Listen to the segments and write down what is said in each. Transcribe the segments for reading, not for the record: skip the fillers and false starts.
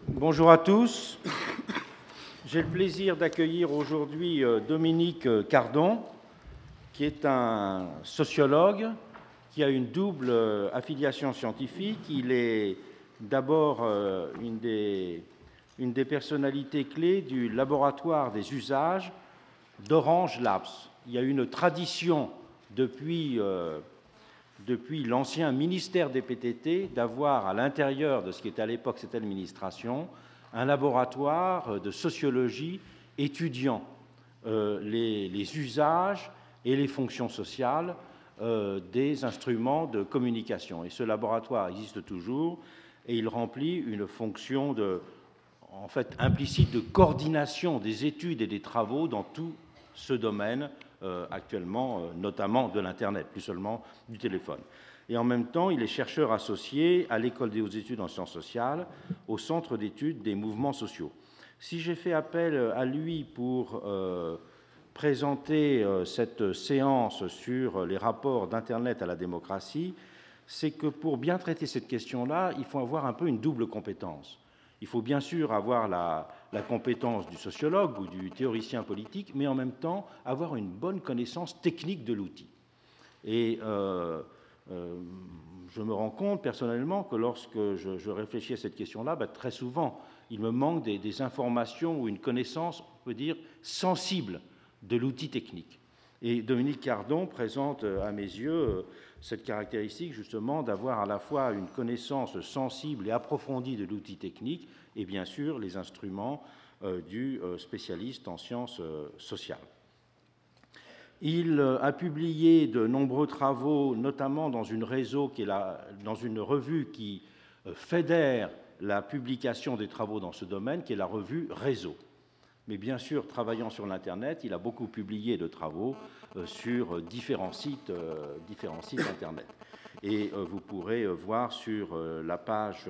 Bonjour à tous. J'ai le plaisir d'accueillir aujourd'hui Dominique Cardon, qui est un sociologue qui a une double affiliation scientifique. Il est d'abord une des personnalités clés du laboratoire des usages d'Orange Labs. Il y a une tradition depuis l'ancien ministère des PTT d'avoir à l'intérieur de ce qui était à l'époque cette administration un laboratoire de sociologie étudiant les usages et les fonctions sociales des instruments de communication. Et ce laboratoire existe toujours et il remplit une fonction implicite de coordination des études et des travaux dans tout ce domaine actuellement, notamment de l'Internet, plus seulement du téléphone. Et en même temps, il est chercheur associé à l'École des hautes études en sciences sociales, au Centre d'études des mouvements sociaux. Si j'ai fait appel à lui pour présenter cette séance sur les rapports d'Internet à la démocratie, c'est que pour bien traiter cette question-là, il faut avoir un peu une double compétence. Il faut bien sûr avoir la compétence du sociologue ou du théoricien politique, mais en même temps avoir une bonne connaissance technique de l'outil. Et je me rends compte personnellement que lorsque je réfléchis à cette question-là, très souvent, il me manque des informations ou une connaissance, on peut dire, sensible de l'outil technique. Et Dominique Cardon présente à mes yeux cette caractéristique justement d'avoir à la fois une connaissance sensible et approfondie de l'outil technique et bien sûr les instruments du spécialiste en sciences sociales. Il a publié de nombreux travaux, notamment dans une revue qui fédère la publication des travaux dans ce domaine, qui est la revue Réseau. Mais bien sûr, travaillant sur l'Internet, il a beaucoup publié de travaux sur différents sites Internet. Et vous pourrez voir sur la page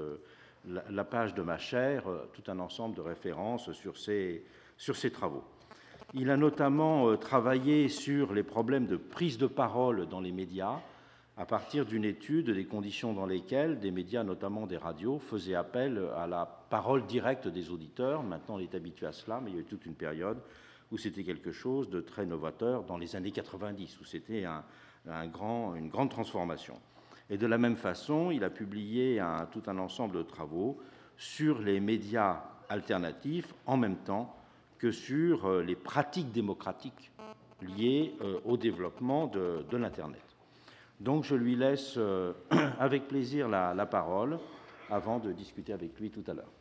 de ma chaire tout un ensemble de références sur ces travaux. Il a notamment travaillé sur les problèmes de prise de parole dans les médias à partir d'une étude des conditions dans lesquelles des médias, notamment des radios, faisaient appel à la parole directe des auditeurs. Maintenant, on est habitué à cela, mais il y a eu toute une période où c'était quelque chose de très novateur dans les années 90, où c'était une grande transformation. Et de la même façon, il a publié tout un ensemble de travaux sur les médias alternatifs en même temps que sur les pratiques démocratiques liées au développement de l'Internet. Donc je lui laisse avec plaisir la parole avant de discuter avec lui tout à l'heure.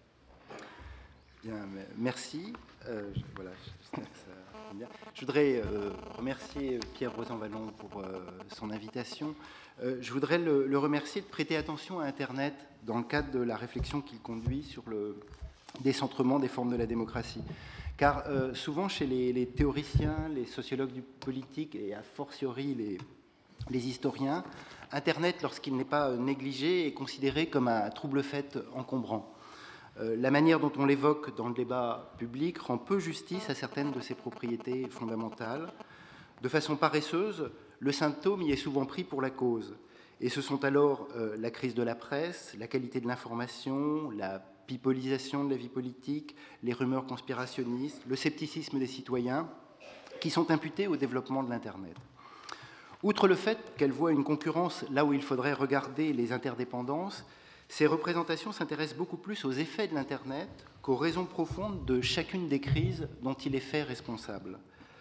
Bien, merci. Voilà, j'espère que ça va bien. Je voudrais remercier Pierre Rosanvallon pour son invitation. Je voudrais le remercier de prêter attention à Internet dans le cadre de la réflexion qu'il conduit sur le décentrement des formes de la démocratie. Car souvent, chez les théoriciens, les sociologues du politique et a fortiori les historiens, Internet, lorsqu'il n'est pas négligé, est considéré comme un trouble-fête encombrant. La manière dont on l'évoque dans le débat public rend peu justice à certaines de ses propriétés fondamentales. De façon paresseuse, le symptôme y est souvent pris pour la cause. Et ce sont alors la crise de la presse, la qualité de l'information, la pipolisation de la vie politique, les rumeurs conspirationnistes, le scepticisme des citoyens, qui sont imputés au développement de l'Internet. Outre le fait qu'elle voit une concurrence là où il faudrait regarder les interdépendances, ces représentations s'intéressent beaucoup plus aux effets de l'Internet qu'aux raisons profondes de chacune des crises dont il est fait responsable.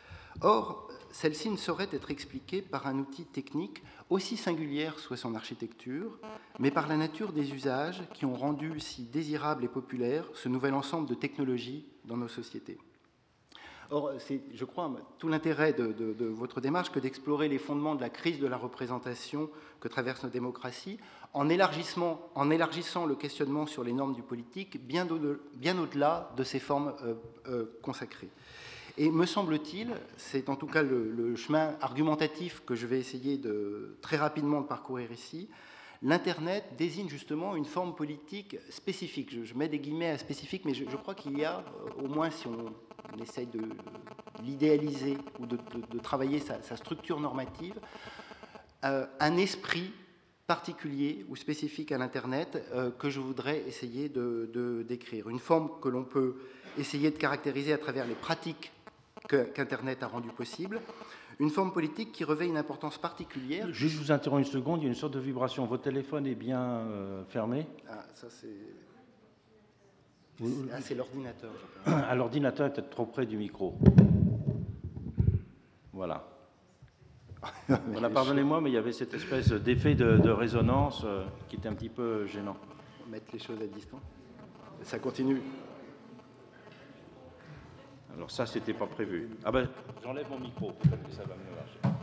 Or, celle-ci ne saurait être expliquée par un outil technique, aussi singulière soit son architecture, mais par la nature des usages qui ont rendu si désirable et populaire ce nouvel ensemble de technologies dans nos sociétés. Or, c'est, je crois, tout l'intérêt de votre démarche que d'explorer les fondements de la crise de la représentation que traversent nos démocraties, en élargissant le questionnement sur les normes du politique bien au-delà de ces formes consacrées. Et me semble-t-il, c'est en tout cas le chemin argumentatif que je vais essayer très rapidement de parcourir ici, l'Internet désigne justement une forme politique spécifique. Je mets des guillemets à spécifique, mais je crois qu'il y a, au moins si on essaye de l'idéaliser ou de travailler sa structure normative, un esprit particulier ou spécifique à l'Internet que je voudrais essayer de décrire. Une forme que l'on peut essayer de caractériser à travers les pratiques qu'Internet a rendues possibles. Une forme politique qui revêt une importance particulière. Juste, je vous interromps une seconde, il y a une sorte de vibration. Votre téléphone est bien fermé? Ah, ça c'est l'ordinateur. Ah, l'ordinateur est peut-être trop près du micro. Voilà. Voilà, pardonnez-moi, mais il y avait cette espèce d'effet de résonance qui était un petit peu gênant. On va mettre les choses à distance. Ça continue. Alors ça, c'était pas prévu. Ah ben, j'enlève mon micro, peut-être que ça va mieux marcher.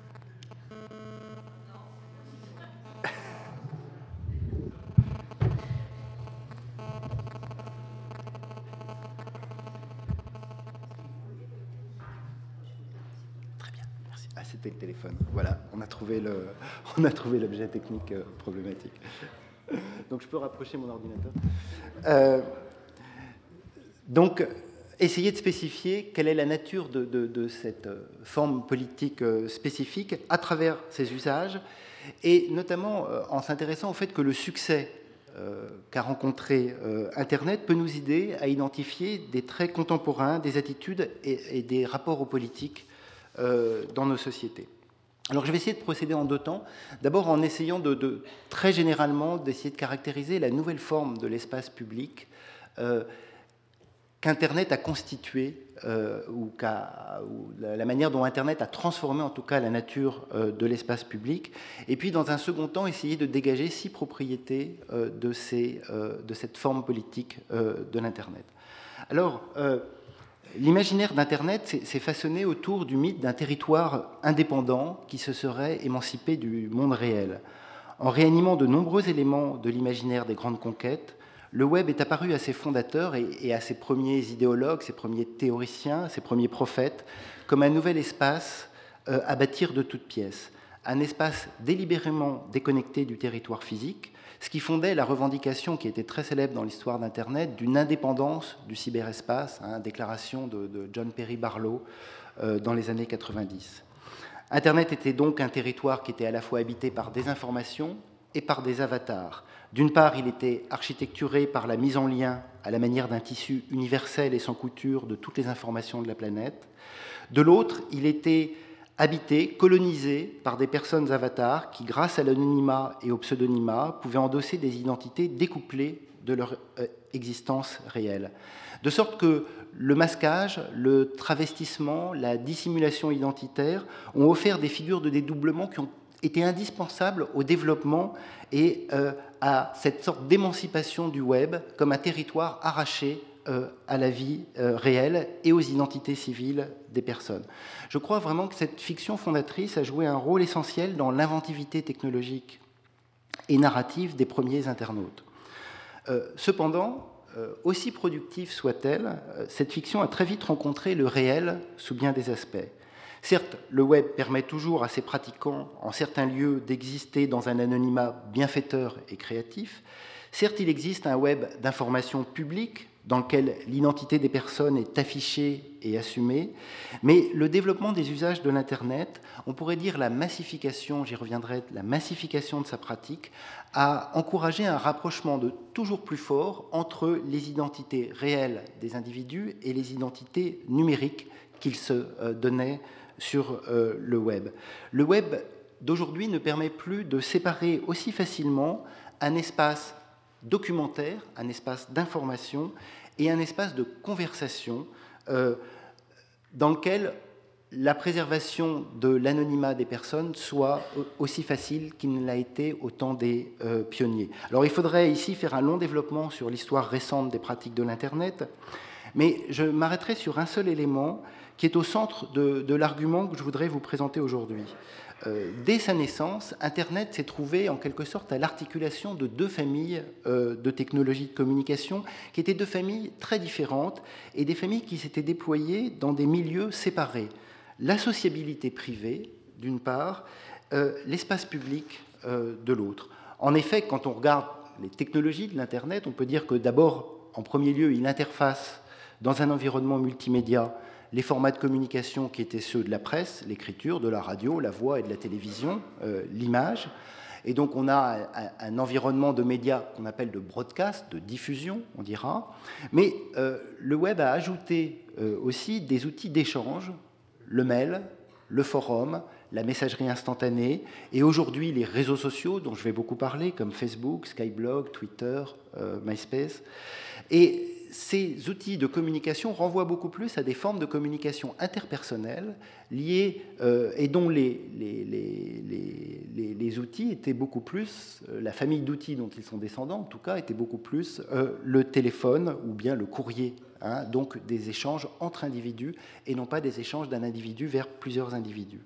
Très bien, merci. Ah, c'était le téléphone. Voilà, on a trouvé l'objet technique problématique. Donc je peux rapprocher mon ordinateur. Donc, essayer de spécifier quelle est la nature de cette forme politique spécifique à travers ses usages, et notamment en s'intéressant au fait que le succès qu'a rencontré Internet peut nous aider à identifier des traits contemporains, des attitudes et des rapports aux politiques dans nos sociétés. Alors je vais essayer de procéder en deux temps. D'abord en essayant très généralement d'essayer de caractériser la nouvelle forme de l'espace public qu'Internet a constitué, ou la manière dont Internet a transformé en tout cas la nature de l'espace public, et puis dans un second temps essayer de dégager 6 propriétés de cette forme politique de l'Internet. Alors, l'imaginaire d'Internet s'est façonné autour du mythe d'un territoire indépendant qui se serait émancipé du monde réel. En réanimant de nombreux éléments de l'imaginaire des grandes conquêtes, le web est apparu à ses fondateurs et à ses premiers idéologues, ses premiers théoriciens, ses premiers prophètes, comme un nouvel espace à bâtir de toutes pièces, un espace délibérément déconnecté du territoire physique, ce qui fondait la revendication qui était très célèbre dans l'histoire d'Internet d'une indépendance du cyberespace, déclaration de John Perry Barlow dans les années 90. Internet était donc un territoire qui était à la fois habité par des informations et par des avatars. D'une part, il était architecturé par la mise en lien à la manière d'un tissu universel et sans couture de toutes les informations de la planète. De l'autre, il était habité, colonisé par des personnes avatars qui, grâce à l'anonymat et au pseudonymat, pouvaient endosser des identités découplées de leur existence réelle. De sorte que le masquage, le travestissement, la dissimulation identitaire ont offert des figures de dédoublement qui ont été indispensables au développement et à cette sorte d'émancipation du web comme un territoire arraché à la vie réelle et aux identités civiles des personnes. Je crois vraiment que cette fiction fondatrice a joué un rôle essentiel dans l'inventivité technologique et narrative des premiers internautes. Cependant, aussi productive soit-elle, cette fiction a très vite rencontré le réel sous bien des aspects. Certes, le web permet toujours à ses pratiquants, en certains lieux, d'exister dans un anonymat bienfaiteur et créatif. Certes, il existe un web d'information publique dans lequel l'identité des personnes est affichée et assumée, mais le développement des usages de l'Internet, on pourrait dire la massification, j'y reviendrai, la massification de sa pratique, a encouragé un rapprochement de toujours plus fort entre les identités réelles des individus et les identités numériques qu'ils se donnaient sur le web. Le web d'aujourd'hui ne permet plus de séparer aussi facilement un espace documentaire, un espace d'information et un espace de conversation dans lequel la préservation de l'anonymat des personnes soit aussi facile qu'il ne l'a été au temps des pionniers. Alors il faudrait ici faire un long développement sur l'histoire récente des pratiques de l'Internet, mais je m'arrêterai sur un seul élément qui est au centre de l'argument que je voudrais vous présenter aujourd'hui. Dès sa naissance, Internet s'est trouvé en quelque sorte à l'articulation de 2 familles de technologies de communication qui étaient 2 familles très différentes et des familles qui s'étaient déployées dans des milieux séparés. La sociabilité privée, d'une part, l'espace public de l'autre. En effet, quand on regarde les technologies de l'Internet, on peut dire que d'abord, en premier lieu, il interface dans un environnement multimédia les formats de communication qui étaient ceux de la presse, l'écriture, de la radio, la voix et de la télévision, l'image. Et donc on a un environnement de médias qu'on appelle de broadcast, de diffusion, on dira. Mais le web a ajouté aussi des outils d'échange, le mail, le forum, la messagerie instantanée, et aujourd'hui les réseaux sociaux dont je vais beaucoup parler, comme Facebook, Skyblog, Twitter, MySpace. Et ces outils de communication renvoient beaucoup plus à des formes de communication interpersonnelles liées et dont les outils étaient beaucoup plus, la famille d'outils dont ils sont descendants en tout cas, était beaucoup plus le téléphone ou bien le courrier, hein, donc des échanges entre individus et non pas des échanges d'un individu vers plusieurs individus.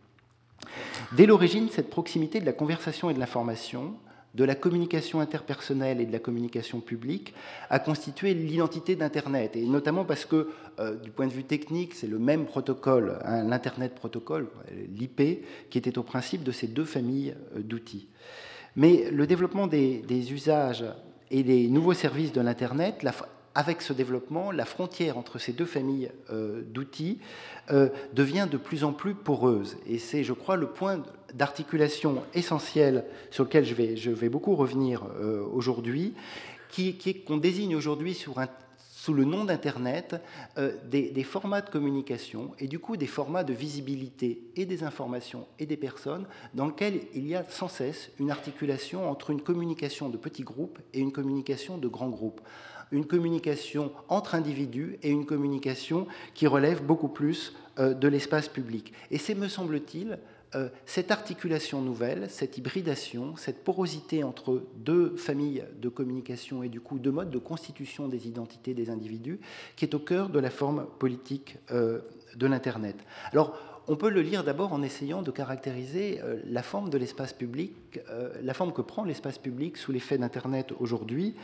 Dès l'origine, cette proximité de la conversation et de l'information, de la communication interpersonnelle et de la communication publique a constitué l'identité d'Internet, et notamment parce que, du point de vue technique, c'est le même protocole, hein, l'Internet protocole, l'IP, qui était au principe de ces deux familles d'outils. Mais le développement des usages et des nouveaux services de l'Internet, avec ce développement, la frontière entre ces deux familles d'outils devient de plus en plus poreuse. Et c'est, je crois, le point d'articulation essentiel sur lequel je vais beaucoup revenir aujourd'hui, qu'on désigne aujourd'hui sous le nom d'Internet des formats de communication et du coup des formats de visibilité et des informations et des personnes dans lesquels il y a sans cesse une articulation entre une communication de petits groupes et une communication de grands groupes, une communication entre individus et une communication qui relève beaucoup plus de l'espace public. Et c'est, me semble-t-il, cette articulation nouvelle, cette hybridation, cette porosité entre deux familles de communication et du coup deux modes de constitution des identités des individus qui est au cœur de la forme politique de l'Internet. Alors, on peut le lire d'abord en essayant de caractériser la forme de l'espace public, la forme que prend l'espace public sous l'effet d'Internet aujourd'hui.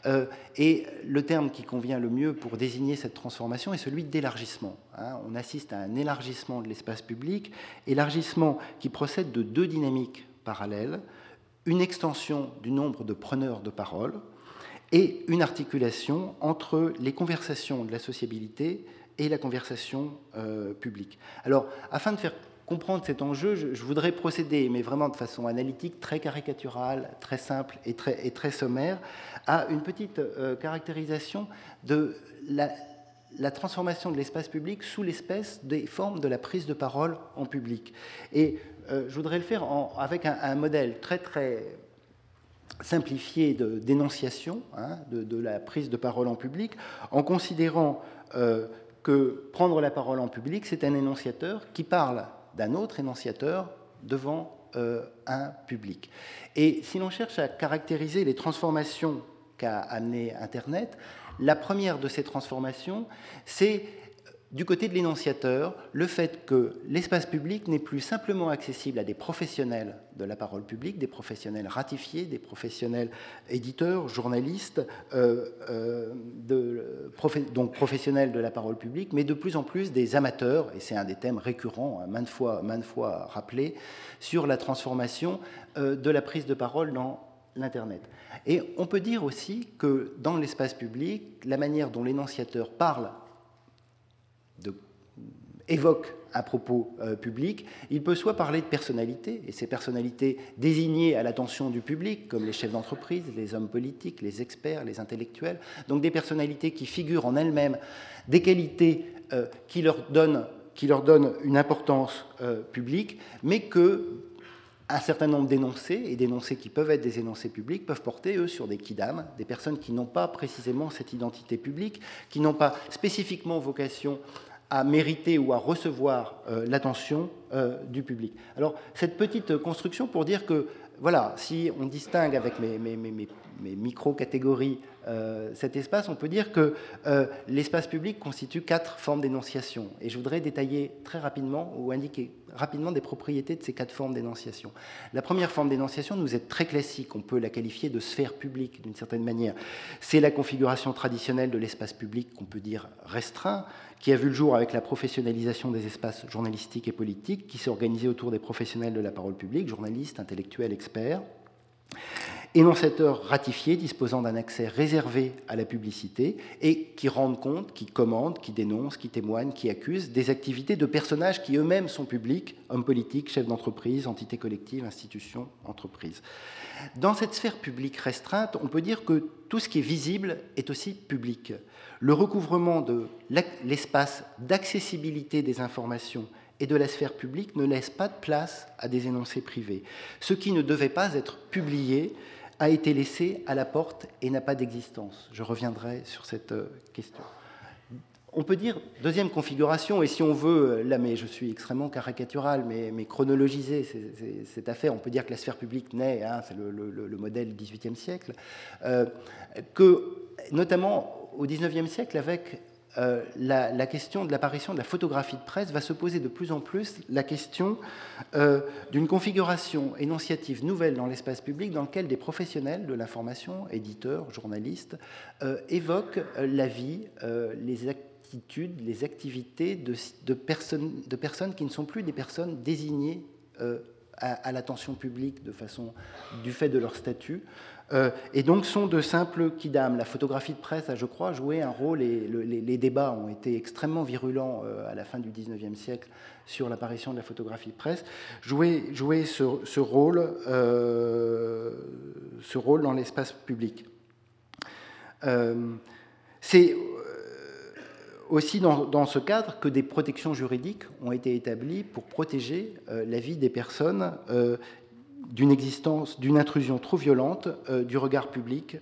Et le terme qui convient le mieux pour désigner cette transformation est celui d'élargissement. Hein. On assiste à un élargissement de l'espace public, élargissement qui procède de deux dynamiques parallèles, une extension du nombre de preneurs de parole et une articulation entre les conversations de la sociabilité et la conversation publique. Alors, afin de faire comprendre cet enjeu, je voudrais procéder, mais vraiment de façon analytique, très caricaturale, très simple et très sommaire, à une petite caractérisation de la transformation de l'espace public sous l'espèce des formes de la prise de parole en public. Et je voudrais le faire avec un modèle très simplifié d'énonciation, hein, de la prise de parole en public, en considérant que prendre la parole en public, c'est un énonciateur qui parle d'un autre énonciateur devant un public. Et si l'on cherche à caractériser les transformations qu'a amené Internet, la première de ces transformations, c'est du côté de l'énonciateur, le fait que l'espace public n'est plus simplement accessible à des professionnels de la parole publique, des professionnels ratifiés, des professionnels éditeurs, journalistes, donc professionnels de la parole publique, mais de plus en plus des amateurs, et c'est un des thèmes récurrents, hein, maintes fois rappelé, sur la transformation de la prise de parole dans l'Internet. Et on peut dire aussi que dans l'espace public, la manière dont l'énonciateur parle évoque un propos public, il peut soit parler de personnalités, et ces personnalités désignées à l'attention du public, comme les chefs d'entreprise, les hommes politiques, les experts, les intellectuels, donc des personnalités qui figurent en elles-mêmes des qualités qui leur donnent une importance publique, mais que un certain nombre d'énoncés, et d'énoncés qui peuvent être des énoncés publics, peuvent porter, eux, sur des quidam, des personnes qui n'ont pas précisément cette identité publique, qui n'ont pas spécifiquement vocation à mériter ou à recevoir l'attention du public. Alors, cette petite construction pour dire que, voilà, si on distingue avec mes micro-catégories cet espace, on peut dire que l'espace public constitue 4 formes d'énonciation. Et je voudrais détailler très rapidement ou indiquer rapidement des propriétés de ces 4 formes d'énonciation. La première forme d'énonciation nous est très classique, on peut la qualifier de sphère publique d'une certaine manière. C'est la configuration traditionnelle de l'espace public qu'on peut dire restreint, qui a vu le jour avec la professionnalisation des espaces journalistiques et politiques, qui s'est organisée autour des professionnels de la parole publique, journalistes, intellectuels, experts. énonciateurs ratifiés disposant d'un accès réservé à la publicité et qui rendent compte, qui commandent, qui dénoncent, qui témoignent, qui accusent des activités de personnages qui eux-mêmes sont publics, hommes politiques, chefs d'entreprise, entités collectives, institutions, entreprises. Dans cette sphère publique restreinte, on peut dire que tout ce qui est visible est aussi public. Le recouvrement de l'espace d'accessibilité des informations et de la sphère publique ne laisse pas de place à des énoncés privés. Ce qui ne devait pas être publié a été laissé à la porte et n'a pas d'existence. Je reviendrai sur cette question. On peut dire, deuxième configuration, et si on veut, là, mais je suis extrêmement caricatural, mais chronologiser cette affaire, on peut dire que la sphère publique naît, hein, c'est le modèle du XVIIIe siècle, que, notamment au XIXe siècle, avec la question de l'apparition de la photographie de presse, va se poser de plus en plus la question d'une configuration énonciative nouvelle dans l'espace public dans lequel des professionnels de l'information, éditeurs, journalistes, évoquent la vie, les attitudes, les activités de personnes qui ne sont plus des personnes désignées à l'attention publique du fait de leur statut, et donc sont de simples quidam. La photographie de presse a, je crois, joué un rôle, et les débats ont été extrêmement virulents à la fin du XIXe siècle sur l'apparition de la photographie de presse, jouer ce rôle dans l'espace public. C'est aussi dans ce cadre que des protections juridiques ont été établies pour protéger la vie des personnes d'une intrusion trop violente du regard public,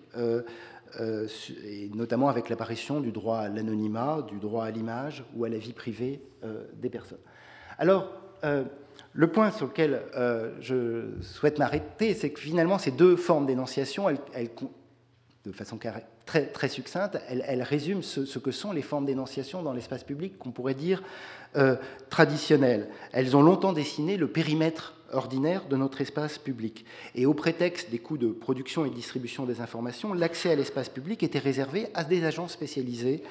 et notamment avec l'apparition du droit à l'anonymat, du droit à l'image ou à la vie privée des personnes. Alors, le point sur lequel je souhaite m'arrêter, c'est que finalement, ces deux formes d'énonciation, de façon très, très succincte, elles résument ce que sont les formes d'énonciation dans l'espace public qu'on pourrait dire traditionnelles. Elles ont longtemps dessiné le périmètre ordinaire de notre espace public. Et au prétexte des coûts de production et de distribution des informations, l'accès à l'espace public était réservé à des agents spécialisés.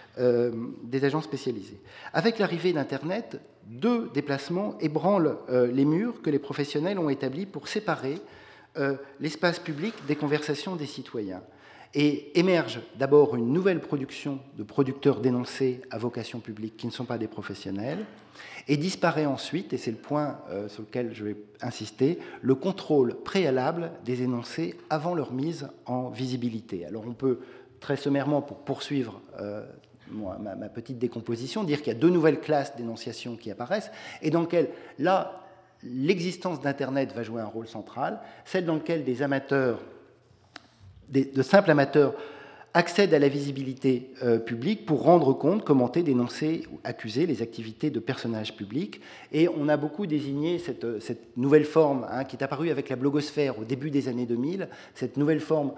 Avec l'arrivée d'Internet, deux déplacements ébranlent les murs que les professionnels ont établis pour séparer l'espace public des conversations des citoyens. Et émerge d'abord une nouvelle production de producteurs d'énoncés à vocation publique qui ne sont pas des professionnels, et disparaît ensuite, et c'est le point sur lequel je vais insister, le contrôle préalable des énoncés avant leur mise en visibilité. Alors on peut très sommairement, pour poursuivre ma petite décomposition, dire qu'il y a deux nouvelles classes d'énonciation qui apparaissent, et dans lesquelles, là, l'existence d'Internet va jouer un rôle central, celle dans laquelle des amateurs, de simples amateurs, accèdent à la visibilité publique pour rendre compte, commenter, dénoncer ou accuser les activités de personnages publics. Et on a beaucoup désigné cette nouvelle forme qui est apparue avec la blogosphère au début des années 2000, cette nouvelle forme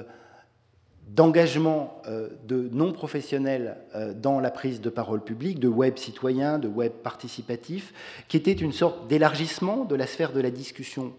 d'engagement de non-professionnels dans la prise de parole publique, de web citoyen, de web participatif, qui était une sorte d'élargissement de la sphère de la discussion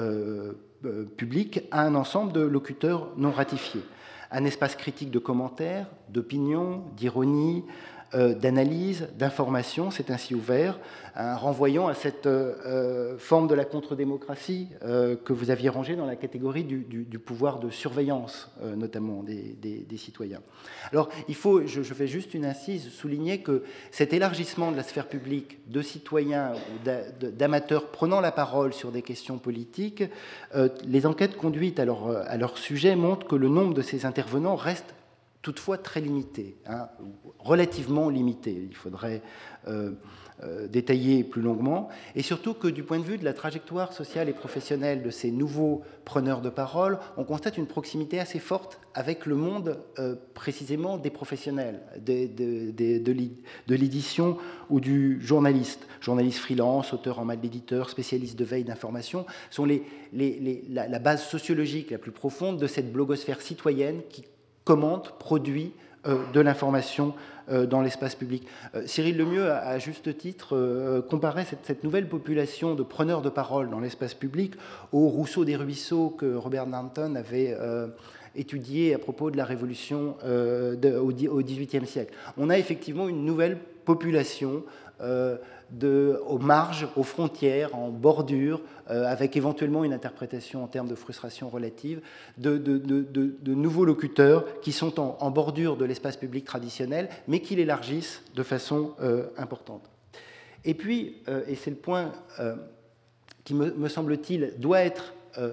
publique à un ensemble de locuteurs non ratifiés. Un espace critique de commentaires, d'opinions, d'ironie, d'analyse, d'information s'est ainsi ouvert, renvoyant à cette forme de la contre-démocratie que vous aviez rangée dans la catégorie du pouvoir de surveillance, notamment des citoyens. Alors, je fais juste une incise, souligner que cet élargissement de la sphère publique de citoyens ou d'amateurs prenant la parole sur des questions politiques, les enquêtes conduites à leur sujet montrent que le nombre de ces intervenants reste toutefois très limité, relativement limité. Il faudrait détailler plus longuement, et surtout que du point de vue de la trajectoire sociale et professionnelle de ces nouveaux preneurs de parole, on constate une proximité assez forte avec le monde précisément des professionnels, de l'édition ou du journaliste. Journaliste freelance, auteur en mal d'éditeur, spécialiste de veille d'information, sont la base sociologique la plus profonde de cette blogosphère citoyenne qui commente, produit de l'information dans l'espace public. Cyril Lemieux a à juste titre comparé cette nouvelle population de preneurs de parole dans l'espace public au Rousseau des ruisseaux que Robert Darnton avait étudié à propos de la Révolution au XVIIIe siècle. On a effectivement une nouvelle population aux marges, aux frontières, en bordure, avec éventuellement une interprétation en termes de frustration relative, de nouveaux locuteurs qui sont en bordure de l'espace public traditionnel, mais qui l'élargissent de façon importante. Et puis, et c'est le point qui, me semble-t-il, doit être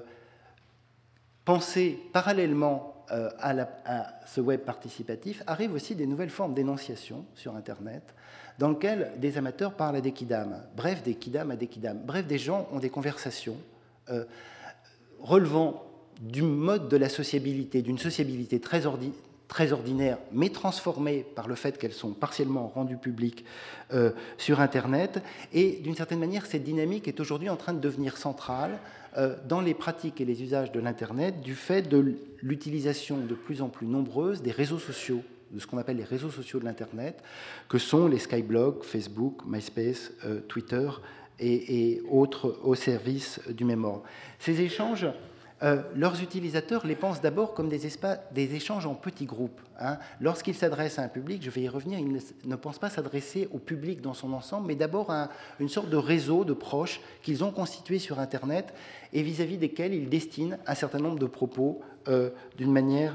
pensé parallèlement à ce web participatif, arrivent aussi des nouvelles formes d'énonciation sur Internet, dans lesquelles des amateurs parlent à des kidam, bref, des kidam à des kidam, bref, des gens ont des conversations relevant du mode de la sociabilité, d'une sociabilité très ordinaire, mais transformées par le fait qu'elles sont partiellement rendues publiques sur Internet. Et d'une certaine manière, cette dynamique est aujourd'hui en train de devenir centrale dans les pratiques et les usages de l'Internet, du fait de l'utilisation de plus en plus nombreuse des réseaux sociaux, de ce qu'on appelle les réseaux sociaux de l'Internet, que sont les skyblogs, Facebook, MySpace, Twitter et autres au service du même ordre. Ces échanges, leurs utilisateurs les pensent d'abord comme des échanges en petits groupes. Lorsqu'ils s'adressent à un public, je vais y revenir, ils ne pensent pas s'adresser au public dans son ensemble, mais d'abord à une sorte de réseau de proches qu'ils ont constitué sur Internet et vis-à-vis desquels ils destinent un certain nombre de propos d'une manière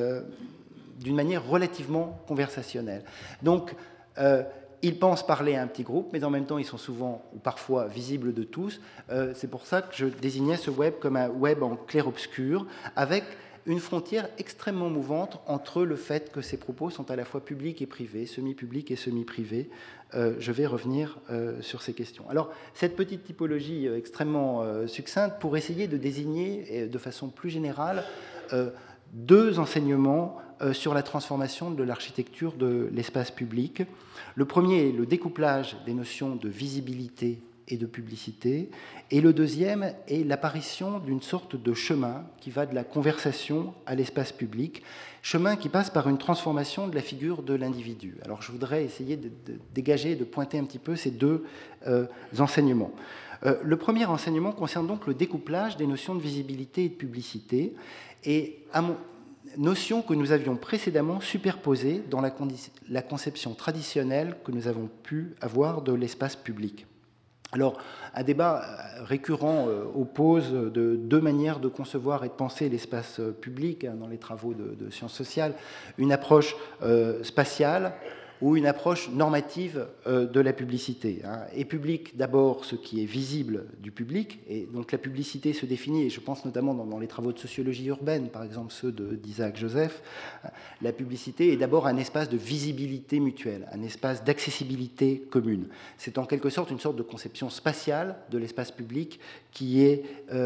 relativement conversationnelle. Donc, ils pensent parler à un petit groupe, mais en même temps, ils sont souvent ou parfois visibles de tous. C'est pour ça que je désignais ce web comme un web en clair-obscur, avec une frontière extrêmement mouvante entre le fait que ces propos sont à la fois publics et privés, semi-publics et semi-privés. Je vais revenir sur ces questions. Alors, cette petite typologie extrêmement succincte pour essayer de désigner de façon plus générale deux enseignements sur la transformation de l'architecture de l'espace public. Le premier est le découplage des notions de visibilité et de publicité, et le deuxième est l'apparition d'une sorte de chemin qui va de la conversation à l'espace public, chemin qui passe par une transformation de la figure de l'individu. Alors je voudrais essayer de dégager, de pointer un petit peu ces deux enseignements. Le premier enseignement concerne donc le découplage des notions de visibilité et de publicité, et notion que nous avions précédemment superposée dans la conception traditionnelle que nous avons pu avoir de l'espace public. Alors, un débat récurrent oppose deux manières de concevoir et de penser l'espace public dans les travaux de sciences sociales, une approche spatiale ou une approche normative de la publicité. Et public, d'abord, ce qui est visible du public, et donc la publicité se définit, et je pense notamment dans les travaux de sociologie urbaine, par exemple ceux d'Isaac Joseph, la publicité est d'abord un espace de visibilité mutuelle, un espace d'accessibilité commune. C'est en quelque sorte une sorte de conception spatiale de l'espace public qui est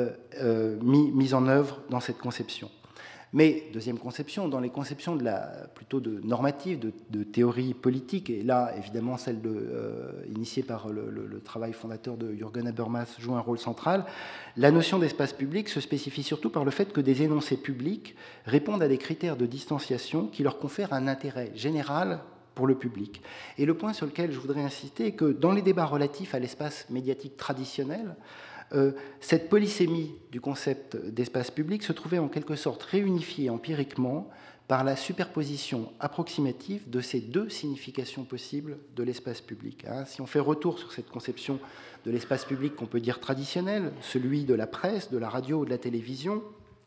mise en œuvre dans cette conception. Mais, deuxième conception, dans les conceptions plutôt de normatives, de théorie politique, et là, évidemment, celle initiée par le travail fondateur de Jürgen Habermas joue un rôle central, la notion d'espace public se spécifie surtout par le fait que des énoncés publics répondent à des critères de distanciation qui leur confèrent un intérêt général pour le public. Et le point sur lequel je voudrais insister est que dans les débats relatifs à l'espace médiatique traditionnel, cette polysémie du concept d'espace public se trouvait en quelque sorte réunifiée empiriquement par la superposition approximative de ces deux significations possibles de l'espace public. Si on fait retour sur cette conception de l'espace public qu'on peut dire traditionnel, celui de la presse, de la radio ou de la télévision,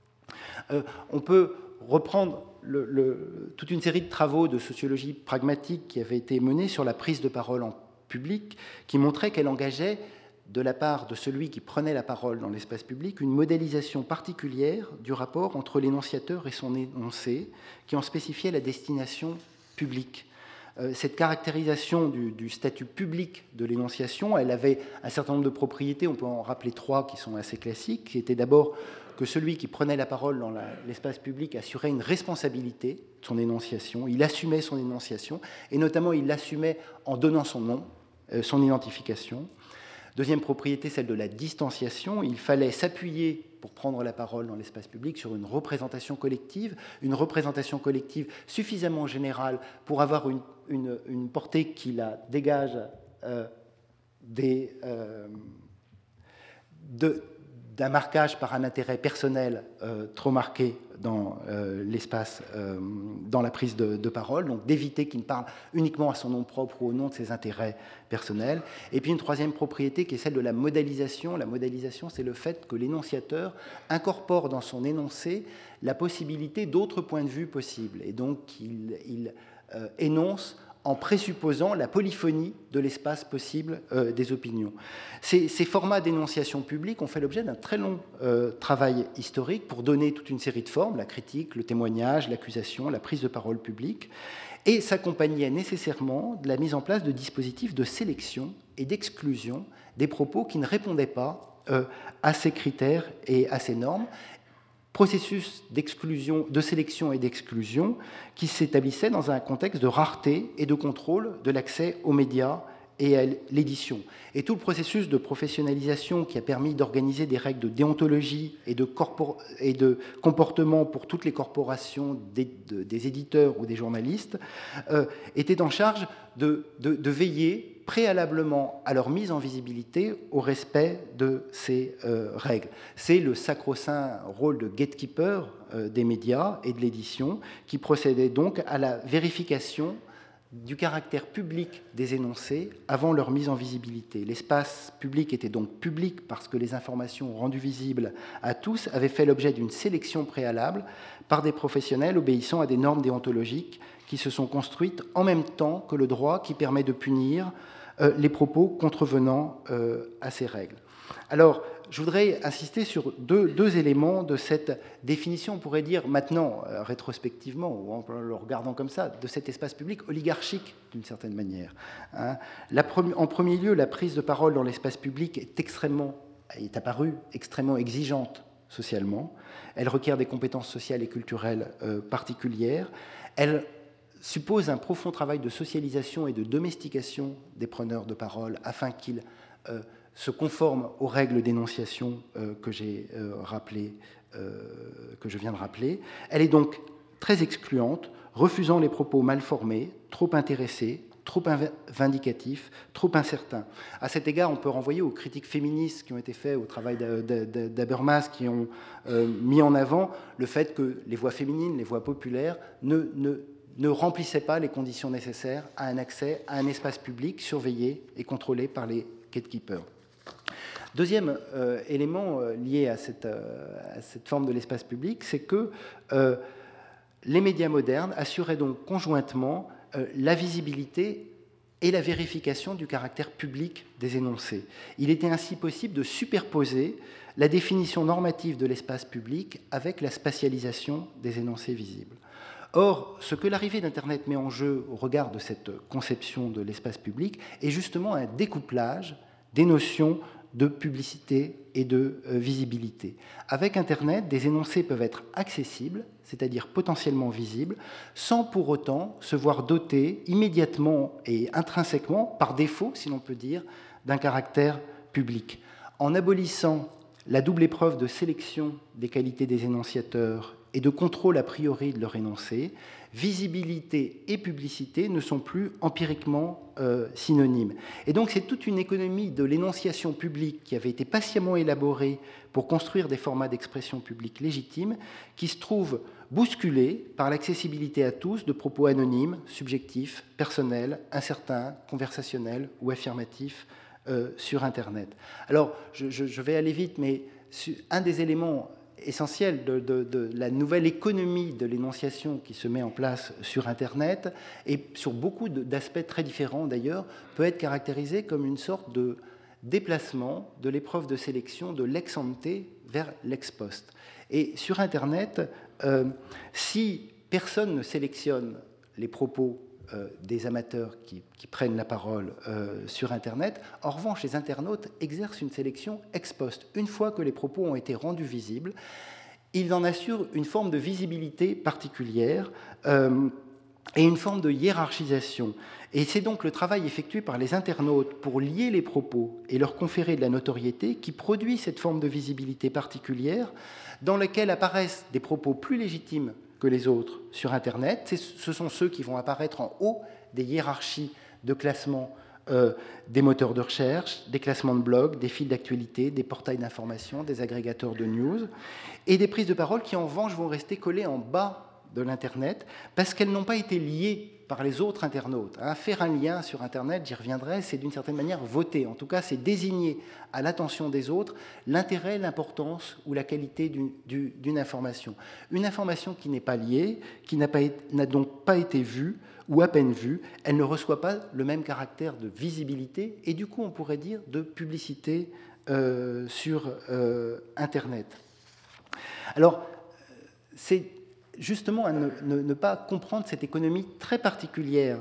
on peut reprendre toute une série de travaux de sociologie pragmatique qui avaient été menés sur la prise de parole en public, qui montraient qu'elle engageait de la part de celui qui prenait la parole dans l'espace public, une modélisation particulière du rapport entre l'énonciateur et son énoncé, qui en spécifiait la destination publique. Cette caractérisation du statut public de l'énonciation, elle avait un certain nombre de propriétés, on peut en rappeler trois qui sont assez classiques, qui étaient d'abord que celui qui prenait la parole dans l'espace public assurait une responsabilité de son énonciation, il assumait son énonciation, et notamment il l'assumait en donnant son nom, son identification. Deuxième propriété, celle de la distanciation. Il fallait s'appuyer, pour prendre la parole dans l'espace public, sur une représentation collective suffisamment générale pour avoir une portée qui la dégage d'un marquage par un intérêt personnel trop marqué dans l'espace, dans la prise de parole, donc d'éviter qu'il ne parle uniquement à son nom propre ou au nom de ses intérêts personnels. Et puis une troisième propriété qui est celle de la modalisation. La modalisation, c'est le fait que l'énonciateur incorpore dans son énoncé la possibilité d'autres points de vue possibles. Et donc il énonce en présupposant la polyphonie de l'espace possible des opinions. Ces formats d'énonciation publique ont fait l'objet d'un très long travail historique pour donner toute une série de formes, la critique, le témoignage, l'accusation, la prise de parole publique, et s'accompagnait nécessairement de la mise en place de dispositifs de sélection et d'exclusion des propos qui ne répondaient pas à ces critères et à ces normes. Processus d'exclusion, de sélection et d'exclusion qui s'établissait dans un contexte de rareté et de contrôle de l'accès aux médias et à l'édition. Et tout le processus de professionnalisation qui a permis d'organiser des règles de déontologie et de comportement pour toutes les corporations des éditeurs ou des journalistes était en charge de veiller préalablement à leur mise en visibilité au respect de ces règles. C'est le sacro-saint rôle de gatekeeper des médias et de l'édition qui procédait donc à la vérification du caractère public des énoncés avant leur mise en visibilité. L'espace public était donc public parce que les informations rendues visibles à tous avaient fait l'objet d'une sélection préalable par des professionnels obéissant à des normes déontologiques qui se sont construites en même temps que le droit qui permet de punir les propos contrevenant à ces règles. Alors, je voudrais insister sur deux éléments de cette définition, on pourrait dire maintenant, rétrospectivement, ou en le regardant comme ça, de cet espace public oligarchique, d'une certaine manière. En premier lieu, la prise de parole dans l'espace public est apparue extrêmement exigeante socialement. Elle requiert des compétences sociales et culturelles particulières. Elle suppose un profond travail de socialisation et de domestication des preneurs de parole afin qu'ils se conforment aux règles d'énonciation que je viens de rappeler. Elle est donc très excluante, refusant les propos mal formés, trop intéressés, trop vindicatifs, trop incertains. À cet égard, on peut renvoyer aux critiques féministes qui ont été faites au travail d'Habermas, qui ont mis en avant le fait que les voix féminines, les voix populaires, ne remplissaient pas les conditions nécessaires à un accès à un espace public surveillé et contrôlé par les gatekeepers. Deuxième élément lié à cette forme de l'espace public, c'est que les médias modernes assuraient donc conjointement la visibilité et la vérification du caractère public des énoncés. Il était ainsi possible de superposer la définition normative de l'espace public avec la spatialisation des énoncés visibles. Or, ce que l'arrivée d'Internet met en jeu au regard de cette conception de l'espace public est justement un découplage des notions de publicité et de visibilité. Avec Internet, des énoncés peuvent être accessibles, c'est-à-dire potentiellement visibles, sans pour autant se voir dotés immédiatement et intrinsèquement, par défaut, si l'on peut dire, d'un caractère public. En abolissant la double épreuve de sélection des qualités des énonciateurs et de contrôle a priori de leur énoncé, visibilité et publicité ne sont plus empiriquement synonymes. Et donc c'est toute une économie de l'énonciation publique qui avait été patiemment élaborée pour construire des formats d'expression publique légitimes qui se trouve bousculée par l'accessibilité à tous de propos anonymes, subjectifs, personnels, incertains, conversationnels ou affirmatifs sur Internet. Alors je vais aller vite, mais un des éléments essentiel de la nouvelle économie de l'énonciation qui se met en place sur Internet et sur beaucoup d'aspects très différents d'ailleurs, peut être caractérisé comme une sorte de déplacement de l'épreuve de sélection de l'ex ante vers l'ex post. Et sur Internet, si personne ne sélectionne les propos des amateurs qui prennent la parole sur Internet, en revanche, les internautes exercent une sélection ex post. Une fois que les propos ont été rendus visibles, ils en assurent une forme de visibilité particulière et une forme de hiérarchisation. Et c'est donc le travail effectué par les internautes pour lier les propos et leur conférer de la notoriété qui produit cette forme de visibilité particulière dans laquelle apparaissent des propos plus légitimes que les autres sur Internet. Ce sont ceux qui vont apparaître en haut des hiérarchies de classement des moteurs de recherche, des classements de blogs, des fils d'actualité, des portails d'information, des agrégateurs de news, et des prises de parole qui, en revanche, vont rester collées en bas de l'Internet parce qu'elles n'ont pas été liées par les autres internautes. Faire un lien sur Internet, j'y reviendrai, c'est d'une certaine manière voter. En tout cas, c'est désigner à l'attention des autres l'intérêt, l'importance ou la qualité d'une information. Une information qui n'est pas liée, qui n'a donc pas été vue ou à peine vue, elle ne reçoit pas le même caractère de visibilité et du coup, on pourrait dire de publicité sur Internet. Alors, c'est justement à ne pas comprendre cette économie très particulière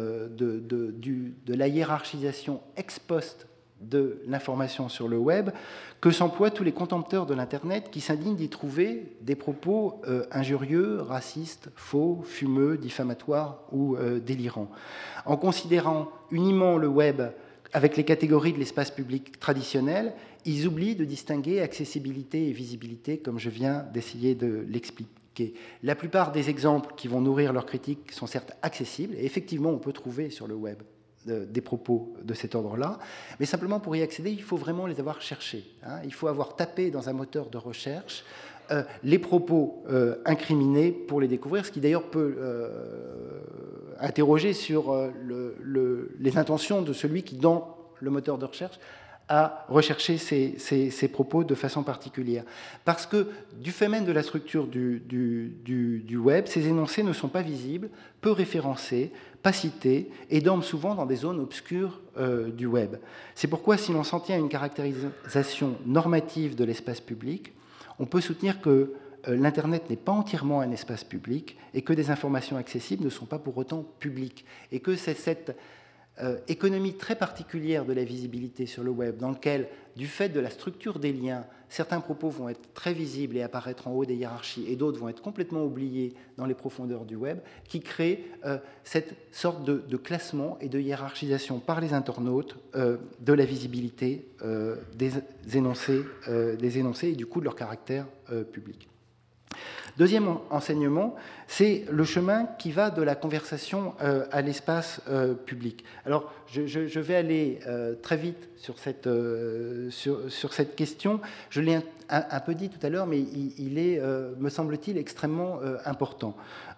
de la hiérarchisation ex post de l'information sur le web que s'emploient tous les contempteurs de l'Internet qui s'indignent d'y trouver des propos injurieux, racistes, faux, fumeux, diffamatoires ou délirants. En considérant uniment le web avec les catégories de l'espace public traditionnel, ils oublient de distinguer accessibilité et visibilité, comme je viens d'essayer de l'expliquer. La plupart des exemples qui vont nourrir leur critique sont certes accessibles, et effectivement, on peut trouver sur le web des propos de cet ordre-là, mais simplement pour y accéder, il faut vraiment les avoir cherchés. Il faut avoir tapé dans un moteur de recherche les propos incriminés pour les découvrir, ce qui d'ailleurs peut interroger sur les intentions de celui qui, dans le moteur de recherche, à rechercher ces propos de façon particulière. Parce que, du fait même de la structure du web, ces énoncés ne sont pas visibles, peu référencés, pas cités, et dorment souvent dans des zones obscures du web. C'est pourquoi, si l'on s'en tient à une caractérisation normative de l'espace public, on peut soutenir que l'Internet n'est pas entièrement un espace public et que des informations accessibles ne sont pas pour autant publiques. Et que c'est cette économie très particulière de la visibilité sur le web, dans lequel, du fait de la structure des liens, certains propos vont être très visibles et apparaître en haut des hiérarchies, et d'autres vont être complètement oubliés dans les profondeurs du web, qui crée cette sorte de classement et de hiérarchisation par les internautes de la visibilité des énoncés et du coup de leur caractère public. Deuxième enseignement, c'est le chemin qui va de la conversation à l'espace public. Alors, je vais aller très vite sur cette question. Je l'ai un peu dit tout à l'heure, mais il est, me semble-t-il, extrêmement important.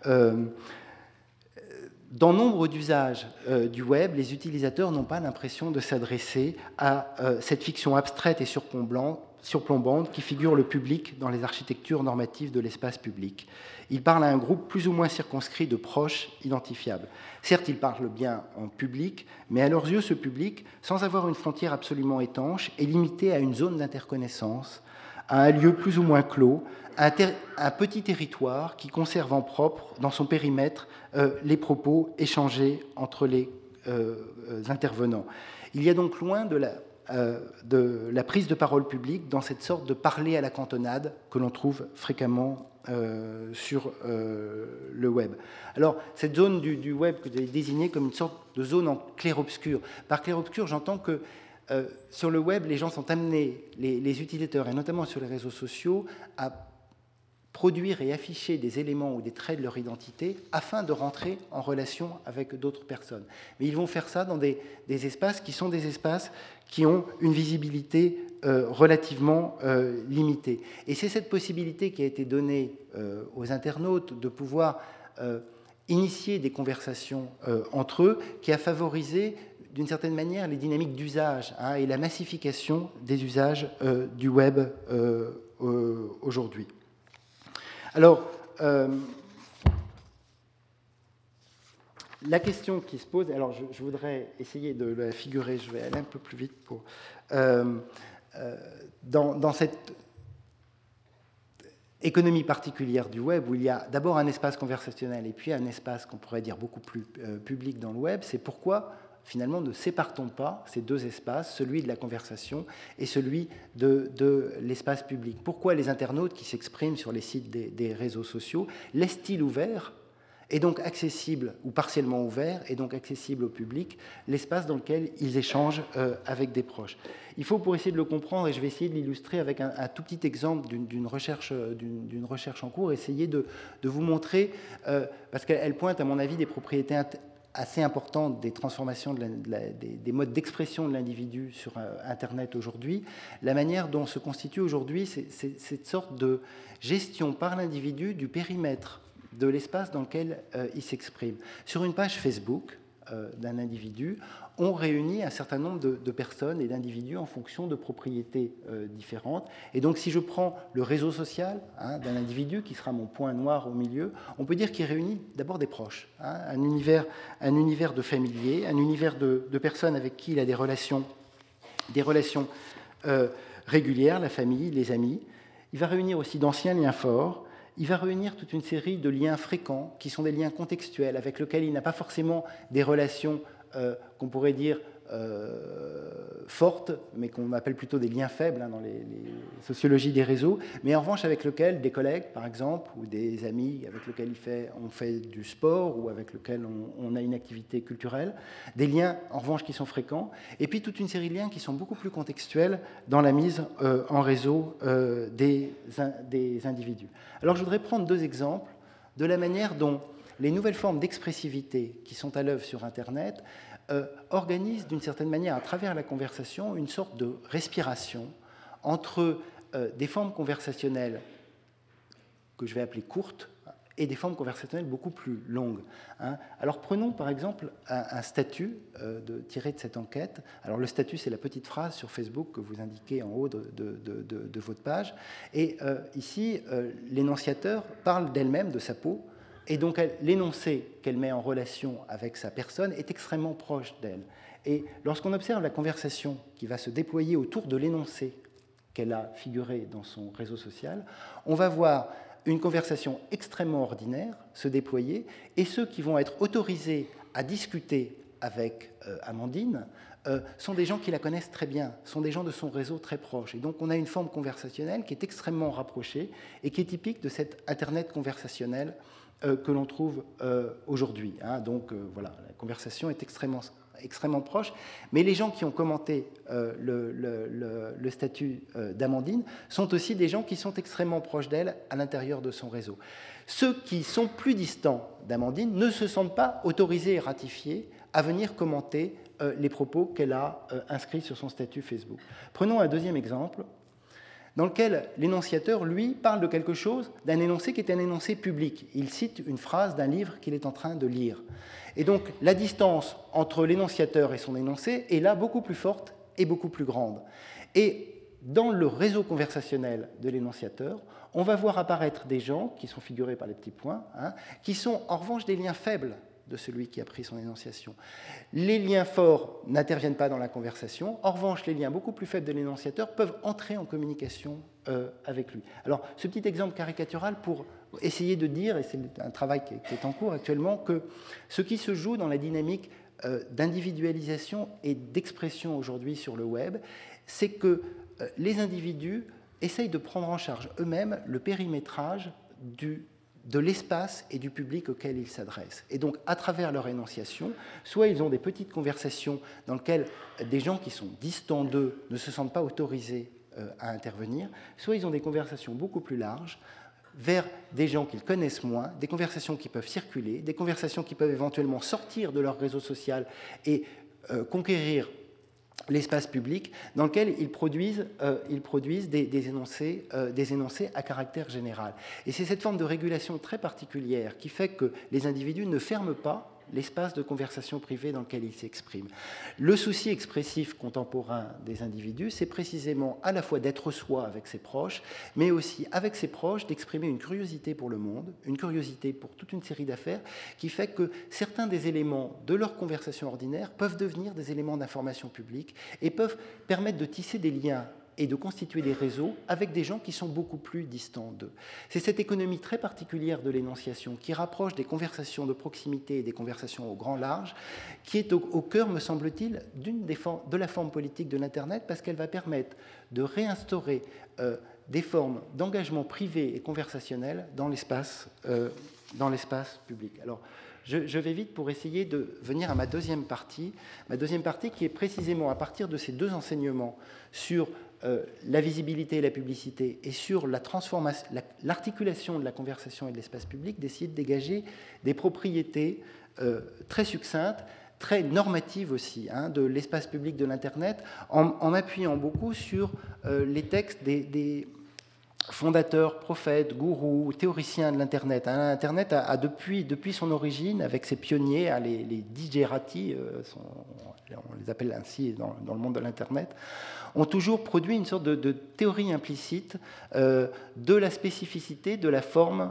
Dans nombre d'usages du web, les utilisateurs n'ont pas l'impression de s'adresser à cette fiction abstraite et surplombante qui figure le public dans les architectures normatives de l'espace public. Ils parlent à un groupe plus ou moins circonscrit de proches identifiables. Certes, ils parlent bien en public, mais à leurs yeux, ce public, sans avoir une frontière absolument étanche, est limité à une zone d'interconnaissance, à un lieu plus ou moins clos, un petit territoire qui conserve en propre, dans son périmètre, les propos échangés entre les intervenants. Il y a donc loin de la prise de parole publique dans cette sorte de parler à la cantonade que l'on trouve fréquemment sur le web. Alors, cette zone du web que vous avez désignée comme une sorte de zone en clair-obscur. Par clair-obscur, j'entends que sur le web, les gens sont amenés, les utilisateurs, et notamment sur les réseaux sociaux, à produire et afficher des éléments ou des traits de leur identité afin de rentrer en relation avec d'autres personnes. Mais ils vont faire ça dans des espaces qui sont des espaces qui ont une visibilité relativement limitée. Et c'est cette possibilité qui a été donnée aux internautes de pouvoir initier des conversations entre eux qui a favorisé d'une certaine manière les dynamiques d'usage et la massification des usages du web aujourd'hui. Alors, la question qui se pose, alors je voudrais essayer de la figurer, je vais aller un peu plus vite pour... dans cette économie particulière du web, où il y a d'abord un espace conversationnel et puis un espace qu'on pourrait dire beaucoup plus public dans le web, c'est pourquoi finalement ne sépare-t-on pas ces deux espaces, celui de la conversation et celui de l'espace public? Pourquoi les internautes qui s'expriment sur les sites des réseaux sociaux laissent-ils ouvert, et donc accessible, ou partiellement ouvert, et donc accessible au public, l'espace dans lequel ils échangent avec des proches? Il faut, pour essayer de le comprendre, et je vais essayer de l'illustrer avec un tout petit exemple d'une recherche en cours, essayer de vous montrer, parce qu'elle pointe, à mon avis, des propriétés assez importante des transformations des modes d'expression de l'individu sur Internet aujourd'hui, la manière dont se constitue aujourd'hui cette sorte de gestion par l'individu du périmètre de l'espace dans lequel il s'exprime. Sur une page Facebook d'un individu, on réunit un certain nombre de personnes et d'individus en fonction de propriétés différentes. Et donc, si je prends le réseau social d'un individu, qui sera mon point noir au milieu, on peut dire qu'il réunit d'abord des proches, un univers de familiers, un univers de personnes avec qui il a des relations régulières, la famille, les amis. Il va réunir aussi d'anciens liens forts. Il va réunir toute une série de liens fréquents, qui sont des liens contextuels, avec lesquels il n'a pas forcément des relations qu'on pourrait dire fortes, mais qu'on appelle plutôt des liens faibles dans les sociologies des réseaux, mais en revanche avec lesquels des collègues, par exemple, ou des amis avec lesquels on fait du sport, ou avec lesquels on a une activité culturelle, des liens en revanche qui sont fréquents, et puis toute une série de liens qui sont beaucoup plus contextuels dans la mise en réseau des individus. Alors je voudrais prendre 2 exemples de la manière dont les nouvelles formes d'expressivité qui sont à l'œuvre sur Internet organisent d'une certaine manière, à travers la conversation, une sorte de respiration entre des formes conversationnelles que je vais appeler courtes et des formes conversationnelles beaucoup plus longues. Alors prenons par exemple un statut tiré de cette enquête. Alors le statut, c'est la petite phrase sur Facebook que vous indiquez en haut de votre page. Et ici, l'énonciateur parle d'elle-même, de sa peau. Et donc, l'énoncé qu'elle met en relation avec sa personne est extrêmement proche d'elle. Et lorsqu'on observe la conversation qui va se déployer autour de l'énoncé qu'elle a figuré dans son réseau social, on va voir une conversation extrêmement ordinaire se déployer, et ceux qui vont être autorisés à discuter avec Amandine sont des gens qui la connaissent très bien, sont des gens de son réseau très proche. Et donc, on a une forme conversationnelle qui est extrêmement rapprochée et qui est typique de cet Internet conversationnel que l'on trouve aujourd'hui. Donc voilà, la conversation est extrêmement proche, mais les gens qui ont commenté le statut d'Amandine sont aussi des gens qui sont extrêmement proches d'elle à l'intérieur de son réseau. Ceux qui sont plus distants d'Amandine ne se sentent pas autorisés et ratifiés à venir commenter les propos qu'elle a inscrits sur son statut Facebook. Prenons un 2e exemple, dans lequel l'énonciateur, lui, parle de quelque chose, d'un énoncé qui est un énoncé public. Il cite une phrase d'un livre qu'il est en train de lire. Et donc, la distance entre l'énonciateur et son énoncé est là beaucoup plus forte et beaucoup plus grande. Et dans le réseau conversationnel de l'énonciateur, on va voir apparaître des gens, qui sont figurés par les petits points, qui sont en revanche des liens faibles de celui qui a pris son énonciation. Les liens forts n'interviennent pas dans la conversation. En revanche, les liens beaucoup plus faibles de l'énonciateur peuvent entrer en communication avec lui. Alors, ce petit exemple caricatural pour essayer de dire, et c'est un travail qui est en cours actuellement, que ce qui se joue dans la dynamique d'individualisation et d'expression aujourd'hui sur le web, c'est que les individus essayent de prendre en charge eux-mêmes le périmétrage de l'espace et du public auquel ils s'adressent. Et donc, à travers leur énonciation, soit ils ont des petites conversations dans lesquelles des gens qui sont distants d'eux ne se sentent pas autorisés à intervenir, soit ils ont des conversations beaucoup plus larges vers des gens qu'ils connaissent moins, des conversations qui peuvent circuler, des conversations qui peuvent éventuellement sortir de leur réseau social et conquérir l'espace public dans lequel ils produisent des énoncés à caractère général. Et c'est cette forme de régulation très particulière qui fait que les individus ne ferment pas l'espace de conversation privée dans lequel ils s'expriment. Le souci expressif contemporain des individus, c'est précisément à la fois d'être soi avec ses proches, mais aussi avec ses proches d'exprimer une curiosité pour le monde, une curiosité pour toute une série d'affaires, qui fait que certains des éléments de leur conversation ordinaire peuvent devenir des éléments d'information publique et peuvent permettre de tisser des liens et de constituer des réseaux avec des gens qui sont beaucoup plus distants d'eux. C'est cette économie très particulière de l'énonciation qui rapproche des conversations de proximité et des conversations au grand large, qui est au cœur, me semble-t-il, de la forme politique de l'Internet, parce qu'elle va permettre de réinstaurer des formes d'engagement privé et conversationnel dans l'espace public. Alors, je vais vite pour essayer de venir à ma deuxième partie qui est précisément à partir de ces deux enseignements sur la visibilité et la publicité et sur la transformation, l'articulation de la conversation et de l'espace public, d'essayer de dégager des propriétés très succinctes, très normatives aussi, de l'espace public de l'Internet, en appuyant beaucoup sur les textes des fondateurs, prophètes, gourous, théoriciens de l'Internet. L'Internet a depuis son origine, avec ses pionniers, les Digerati, on les appelle ainsi dans le monde de l'Internet, ont toujours produit une sorte de théorie implicite de la spécificité, de la forme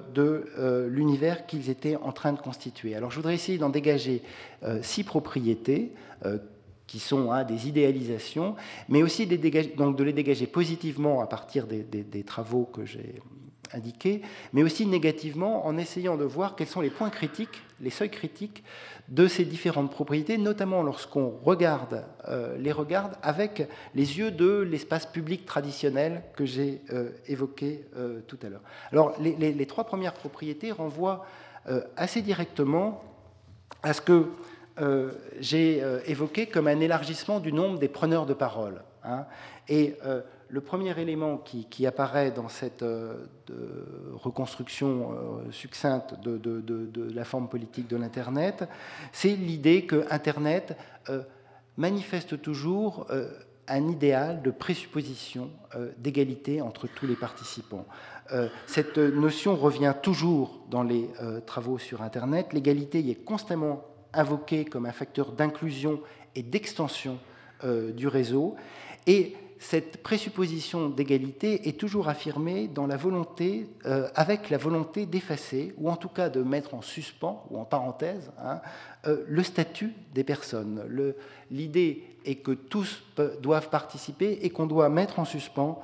de l'univers qu'ils étaient en train de constituer. Alors je voudrais essayer d'en dégager 6 propriétés qui sont des idéalisations, mais aussi de les dégager positivement à partir des travaux que j'ai indiqués, mais aussi négativement en essayant de voir quels sont les points critiques, les seuils critiques de ces différentes propriétés, notamment lorsqu'on les regarde avec les yeux de l'espace public traditionnel que j'ai évoqué tout à l'heure. Alors, les 3 premières propriétés renvoient assez directement à ce que j'ai évoqué comme un élargissement du nombre des preneurs de parole. Et le premier élément qui apparaît dans cette reconstruction succincte de la forme politique de l'Internet, c'est l'idée que Internet manifeste toujours un idéal de présupposition d'égalité entre tous les participants. Cette notion revient toujours dans les travaux sur Internet. L'égalité y est constamment invoquée comme un facteur d'inclusion et d'extension du réseau. Et cette présupposition d'égalité est toujours affirmée dans la volonté, avec la volonté d'effacer, ou en tout cas de mettre en suspens, ou en parenthèse, le statut des personnes. L'idée est que tous doivent participer et qu'on doit mettre en suspens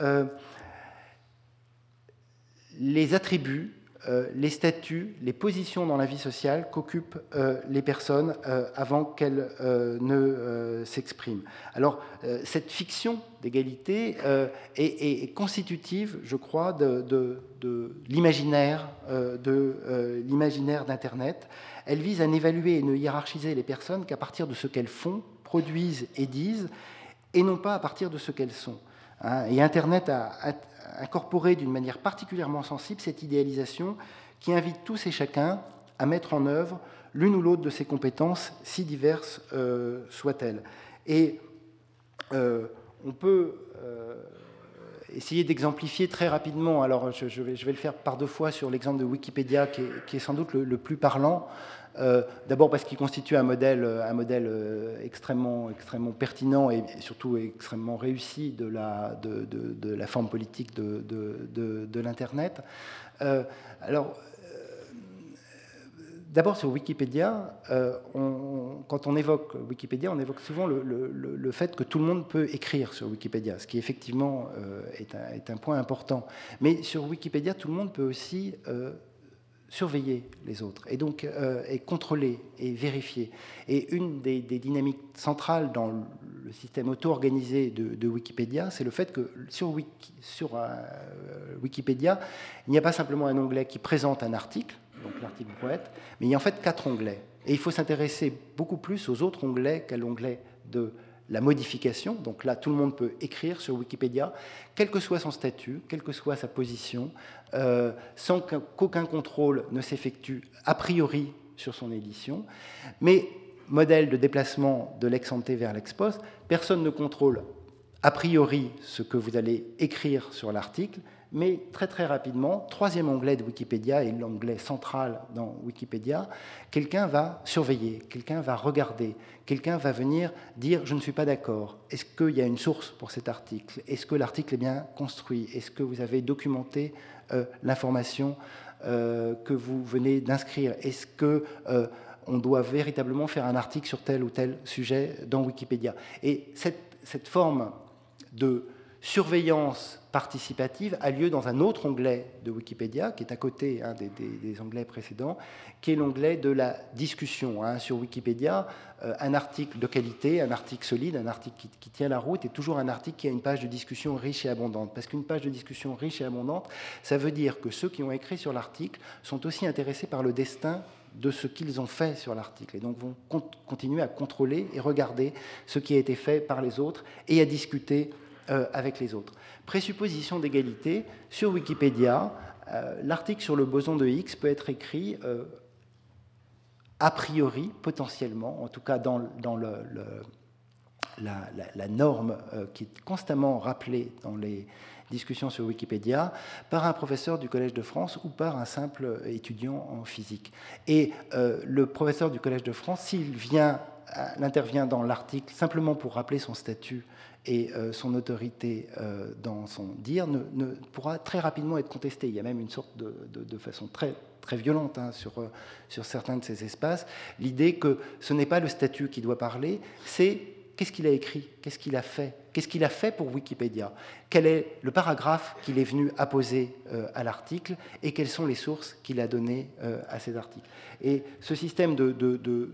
les attributs, les statuts, les positions dans la vie sociale qu'occupent les personnes avant qu'elles ne s'expriment. Alors, cette fiction d'égalité est constitutive, je crois, de l'imaginaire d'Internet. Elle vise à n'évaluer et ne hiérarchiser les personnes qu'à partir de ce qu'elles font, produisent et disent, et non pas à partir de ce qu'elles sont. Et Internet a incorporé d'une manière particulièrement sensible cette idéalisation qui invite tous et chacun à mettre en œuvre l'une ou l'autre de ces compétences, si diverses soient-elles. Et on peut essayer d'exemplifier très rapidement, alors je vais le faire par 2 fois sur l'exemple de Wikipédia qui est sans doute le plus parlant. D'abord parce qu'il constitue un modèle extrêmement pertinent et surtout extrêmement réussi de la forme politique de l'Internet. D'abord sur Wikipédia, quand on évoque Wikipédia, on évoque souvent le fait que tout le monde peut écrire sur Wikipédia, ce qui effectivement est un point important. Mais sur Wikipédia, tout le monde peut aussi surveiller les autres et donc et contrôler et vérifier. Et une des dynamiques centrales dans le système auto-organisé de Wikipédia, c'est le fait que sur Wikipédia, il n'y a pas simplement un onglet qui présente un article, donc l'article brouette, mais il y a en fait 4 onglets. Et il faut s'intéresser beaucoup plus aux autres onglets qu'à l'onglet de la modification. Donc là, tout le monde peut écrire sur Wikipédia, quel que soit son statut, quelle que soit sa position, sans qu'aucun contrôle ne s'effectue a priori sur son édition. Mais, modèle de déplacement de l'ex-ante vers l'ex-post, personne ne contrôle a priori ce que vous allez écrire sur l'article, mais très très rapidement, 3e onglet de Wikipédia et l'onglet central dans Wikipédia, quelqu'un va surveiller, quelqu'un va regarder, quelqu'un va venir dire « je ne suis pas d'accord ». Est-ce qu'il y a une source pour cet article? Est-ce que l'article est bien construit? Est-ce que vous avez documenté l'information que vous venez d'inscrire? Est-ce qu'on doit véritablement faire un article sur tel ou tel sujet dans Wikipédia? Et cette forme de surveillance participative a lieu dans un autre onglet de Wikipédia, qui est à côté des onglets précédents, qui est l'onglet de la discussion. Sur Wikipédia, un article de qualité, un article solide, un article qui tient la route, est toujours un article qui a une page de discussion riche et abondante. Parce qu'une page de discussion riche et abondante, ça veut dire que ceux qui ont écrit sur l'article sont aussi intéressés par le destin de ce qu'ils ont fait sur l'article, et donc vont continuer à contrôler et regarder ce qui a été fait par les autres et à discuter avec les autres. Présupposition d'égalité, sur Wikipédia, l'article sur le boson de Higgs peut être écrit a priori, potentiellement, en tout cas dans la norme qui est constamment rappelée dans les discussions sur Wikipédia, par un professeur du Collège de France ou par un simple étudiant en physique. Et le professeur du Collège de France, s'il intervient dans l'article simplement pour rappeler son statut et son autorité dans son dire, ne pourra très rapidement être contesté. Il y a même une sorte de façon très violente sur certains de ces espaces, l'idée que ce n'est pas le statut qui doit parler, c'est qu'est-ce qu'il a écrit, qu'est-ce qu'il a fait pour Wikipédia, quel est le paragraphe qu'il est venu apposer à l'article et quelles sont les sources qu'il a données à ces articles. Et ce système de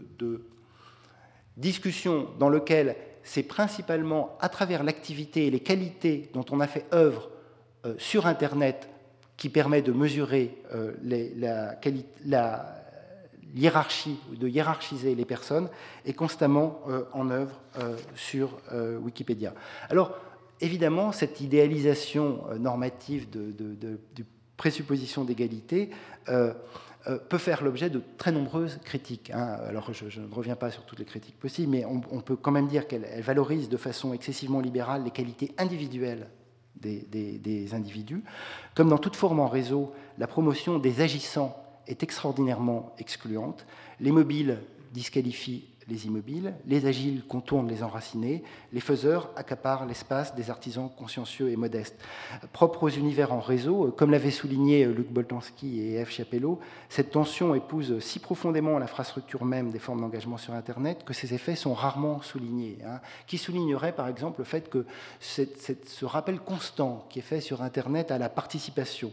discussion dans lequel c'est principalement à travers l'activité et les qualités dont on a fait œuvre sur Internet qui permet de mesurer la hiérarchie, ou de hiérarchiser les personnes, est constamment en œuvre sur Wikipédia. Alors, évidemment, cette idéalisation normative de présupposition d'égalité peut faire l'objet de très nombreuses critiques. Alors, je ne reviens pas sur toutes les critiques possibles, mais on peut quand même dire qu'elle valorise de façon excessivement libérale les qualités individuelles des individus. Comme dans toute forme en réseau, la promotion des agissants est extraordinairement excluante. Les mobiles disqualifient les immobiles, les agiles contournent les enracinés, les faiseurs accaparent l'espace des artisans consciencieux et modestes. Propre aux univers en réseau, comme l'avaient souligné Luc Boltanski et F. Chapelleau, cette tension épouse si profondément l'infrastructure même des formes d'engagement sur Internet que ses effets sont rarement soulignés. Qui soulignerait par exemple le fait que ce rappel constant qui est fait sur Internet à la participation,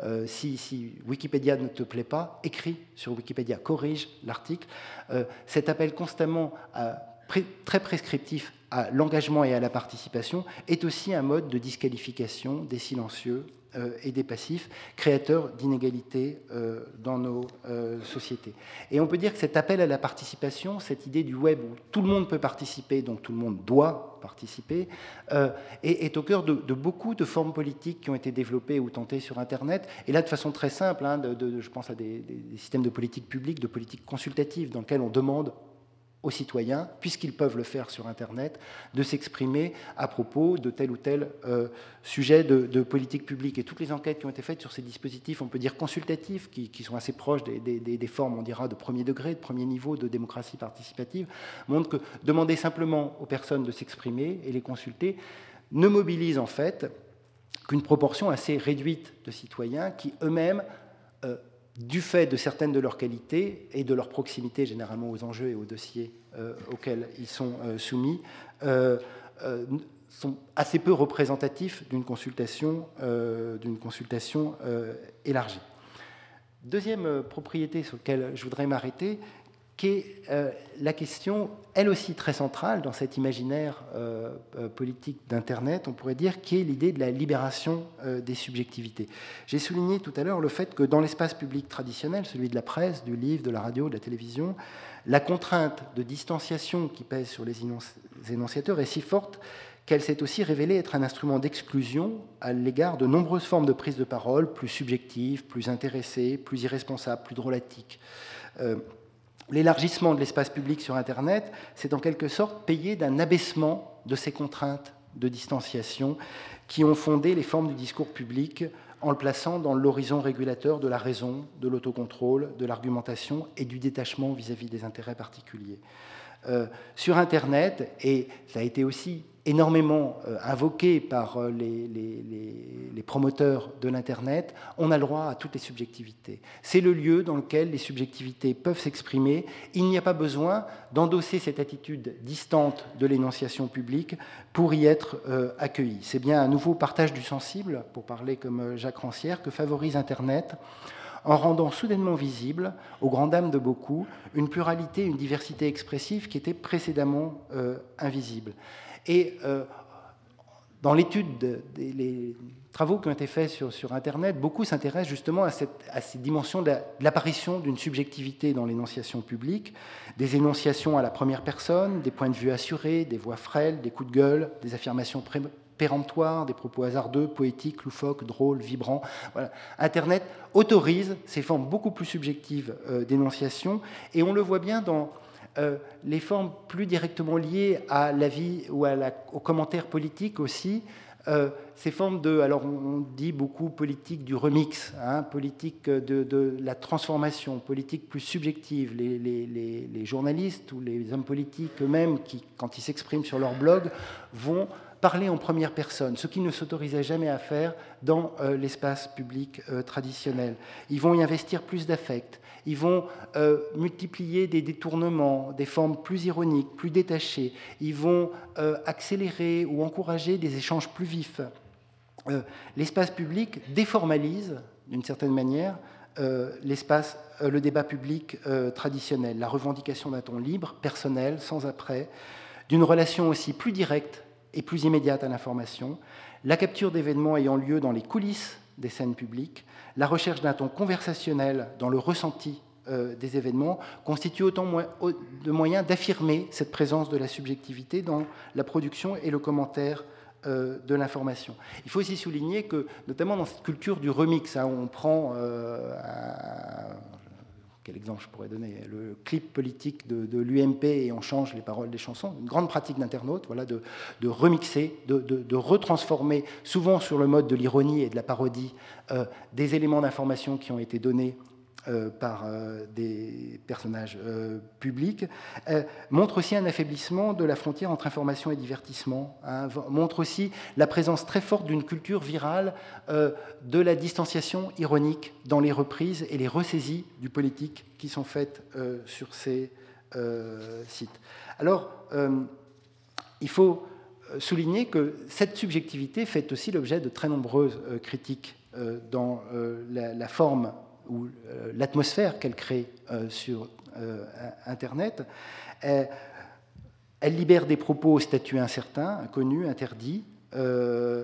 si Wikipédia ne te plaît pas, écris sur Wikipédia, corrige l'article. Cet appel constamment très prescriptif à l'engagement et à la participation est aussi un mode de disqualification des silencieux et des passifs, créateurs d'inégalités dans nos sociétés. Et on peut dire que cet appel à la participation, cette idée du web où tout le monde peut participer, donc tout le monde doit participer, est au cœur de beaucoup de formes politiques qui ont été développées ou tentées sur Internet. Et là, de façon très simple, je pense à des systèmes de politique publique, de politique consultative, dans lesquels on demande aux citoyens, puisqu'ils peuvent le faire sur Internet, de s'exprimer à propos de tel ou tel sujet de politique publique. Et toutes les enquêtes qui ont été faites sur ces dispositifs, on peut dire consultatifs, qui sont assez proches des formes, on dira, de premier degré, de premier niveau de démocratie participative, montrent que demander simplement aux personnes de s'exprimer et les consulter ne mobilise en fait qu'une proportion assez réduite de citoyens qui eux-mêmes du fait de certaines de leurs qualités et de leur proximité généralement aux enjeux et aux dossiers auxquels ils sont soumis, sont assez peu représentatifs d'une consultation élargie. Deuxième propriété sur laquelle je voudrais m'arrêter, qui est la question, elle aussi très centrale dans cet imaginaire politique d'Internet, on pourrait dire, qui est l'idée de la libération des subjectivités. J'ai souligné tout à l'heure le fait que dans l'espace public traditionnel, celui de la presse, du livre, de la radio, de la télévision, la contrainte de distanciation qui pèse sur les énonciateurs est si forte qu'elle s'est aussi révélée être un instrument d'exclusion à l'égard de nombreuses formes de prise de parole, plus subjectives, plus intéressées, plus irresponsables, plus drôlatiques. L'élargissement de l'espace public sur Internet, c'est en quelque sorte payé d'un abaissement de ces contraintes de distanciation qui ont fondé les formes du discours public en le plaçant dans l'horizon régulateur de la raison, de l'autocontrôle, de l'argumentation et du détachement vis-à-vis des intérêts particuliers. Sur Internet, et ça a été aussi énormément invoqué par les promoteurs de l'Internet, on a le droit à toutes les subjectivités. C'est le lieu dans lequel les subjectivités peuvent s'exprimer. Il n'y a pas besoin d'endosser cette attitude distante de l'énonciation publique pour y être accueilli. C'est bien un nouveau partage du sensible, pour parler comme Jacques Rancière, que favorise Internet, en rendant soudainement visible, aux grandes dames de beaucoup, une pluralité, une diversité expressive qui était précédemment invisible. Et dans l'étude des travaux qui ont été faits sur Internet, beaucoup s'intéressent justement à ces dimensions de l'apparition d'une subjectivité dans l'énonciation publique, des énonciations à la première personne, des points de vue assurés, des voix frêles, des coups de gueule, des affirmations péremptoires, des propos hasardeux, poétiques, loufoques, drôles, vibrants. Voilà. Internet autorise ces formes beaucoup plus subjectives d'énonciation, et on le voit bien dans les formes plus directement liées à la vie ou au commentaire politique aussi, ces formes de, alors on dit beaucoup politique du remix, hein, politique de la transformation, politique plus subjective. Les journalistes ou les hommes politiques eux-mêmes, qui, quand ils s'expriment sur leur blog, vont parler en première personne, ce qu'ils ne s'autorisaient jamais à faire dans l'espace public traditionnel. Ils vont y investir plus d'affect. Ils vont multiplier des détournements, des formes plus ironiques, plus détachées. Ils vont accélérer ou encourager des échanges plus vifs. L'espace public déformalise, d'une certaine manière, le débat public traditionnel, la revendication d'un ton libre, personnel, sans après, d'une relation aussi plus directe et plus immédiate à l'information, la capture d'événements ayant lieu dans les coulisses des scènes publiques, la recherche d'un ton conversationnel dans le ressenti des événements constitue autant de moyens d'affirmer cette présence de la subjectivité dans la production et le commentaire de l'information. Il faut aussi souligner que, notamment dans cette culture du remix, hein, où on prend, quel exemple je pourrais donner, le clip politique de l'UMP et on change les paroles des chansons, une grande pratique d'internaute, voilà, de remixer, de retransformer, souvent sur le mode de l'ironie et de la parodie, des éléments d'information qui ont été donnés par des personnages publics, montre aussi un affaiblissement de la frontière entre information et divertissement, hein, montre aussi la présence très forte d'une culture virale de la distanciation ironique dans les reprises et les ressaisies du politique qui sont faites sur ces sites. Alors, il faut souligner que cette subjectivité fait aussi l'objet de très nombreuses critiques dans la forme ou l'atmosphère qu'elle crée sur Internet. Elle libère des propos au statut incertain, inconnu, interdit. Elle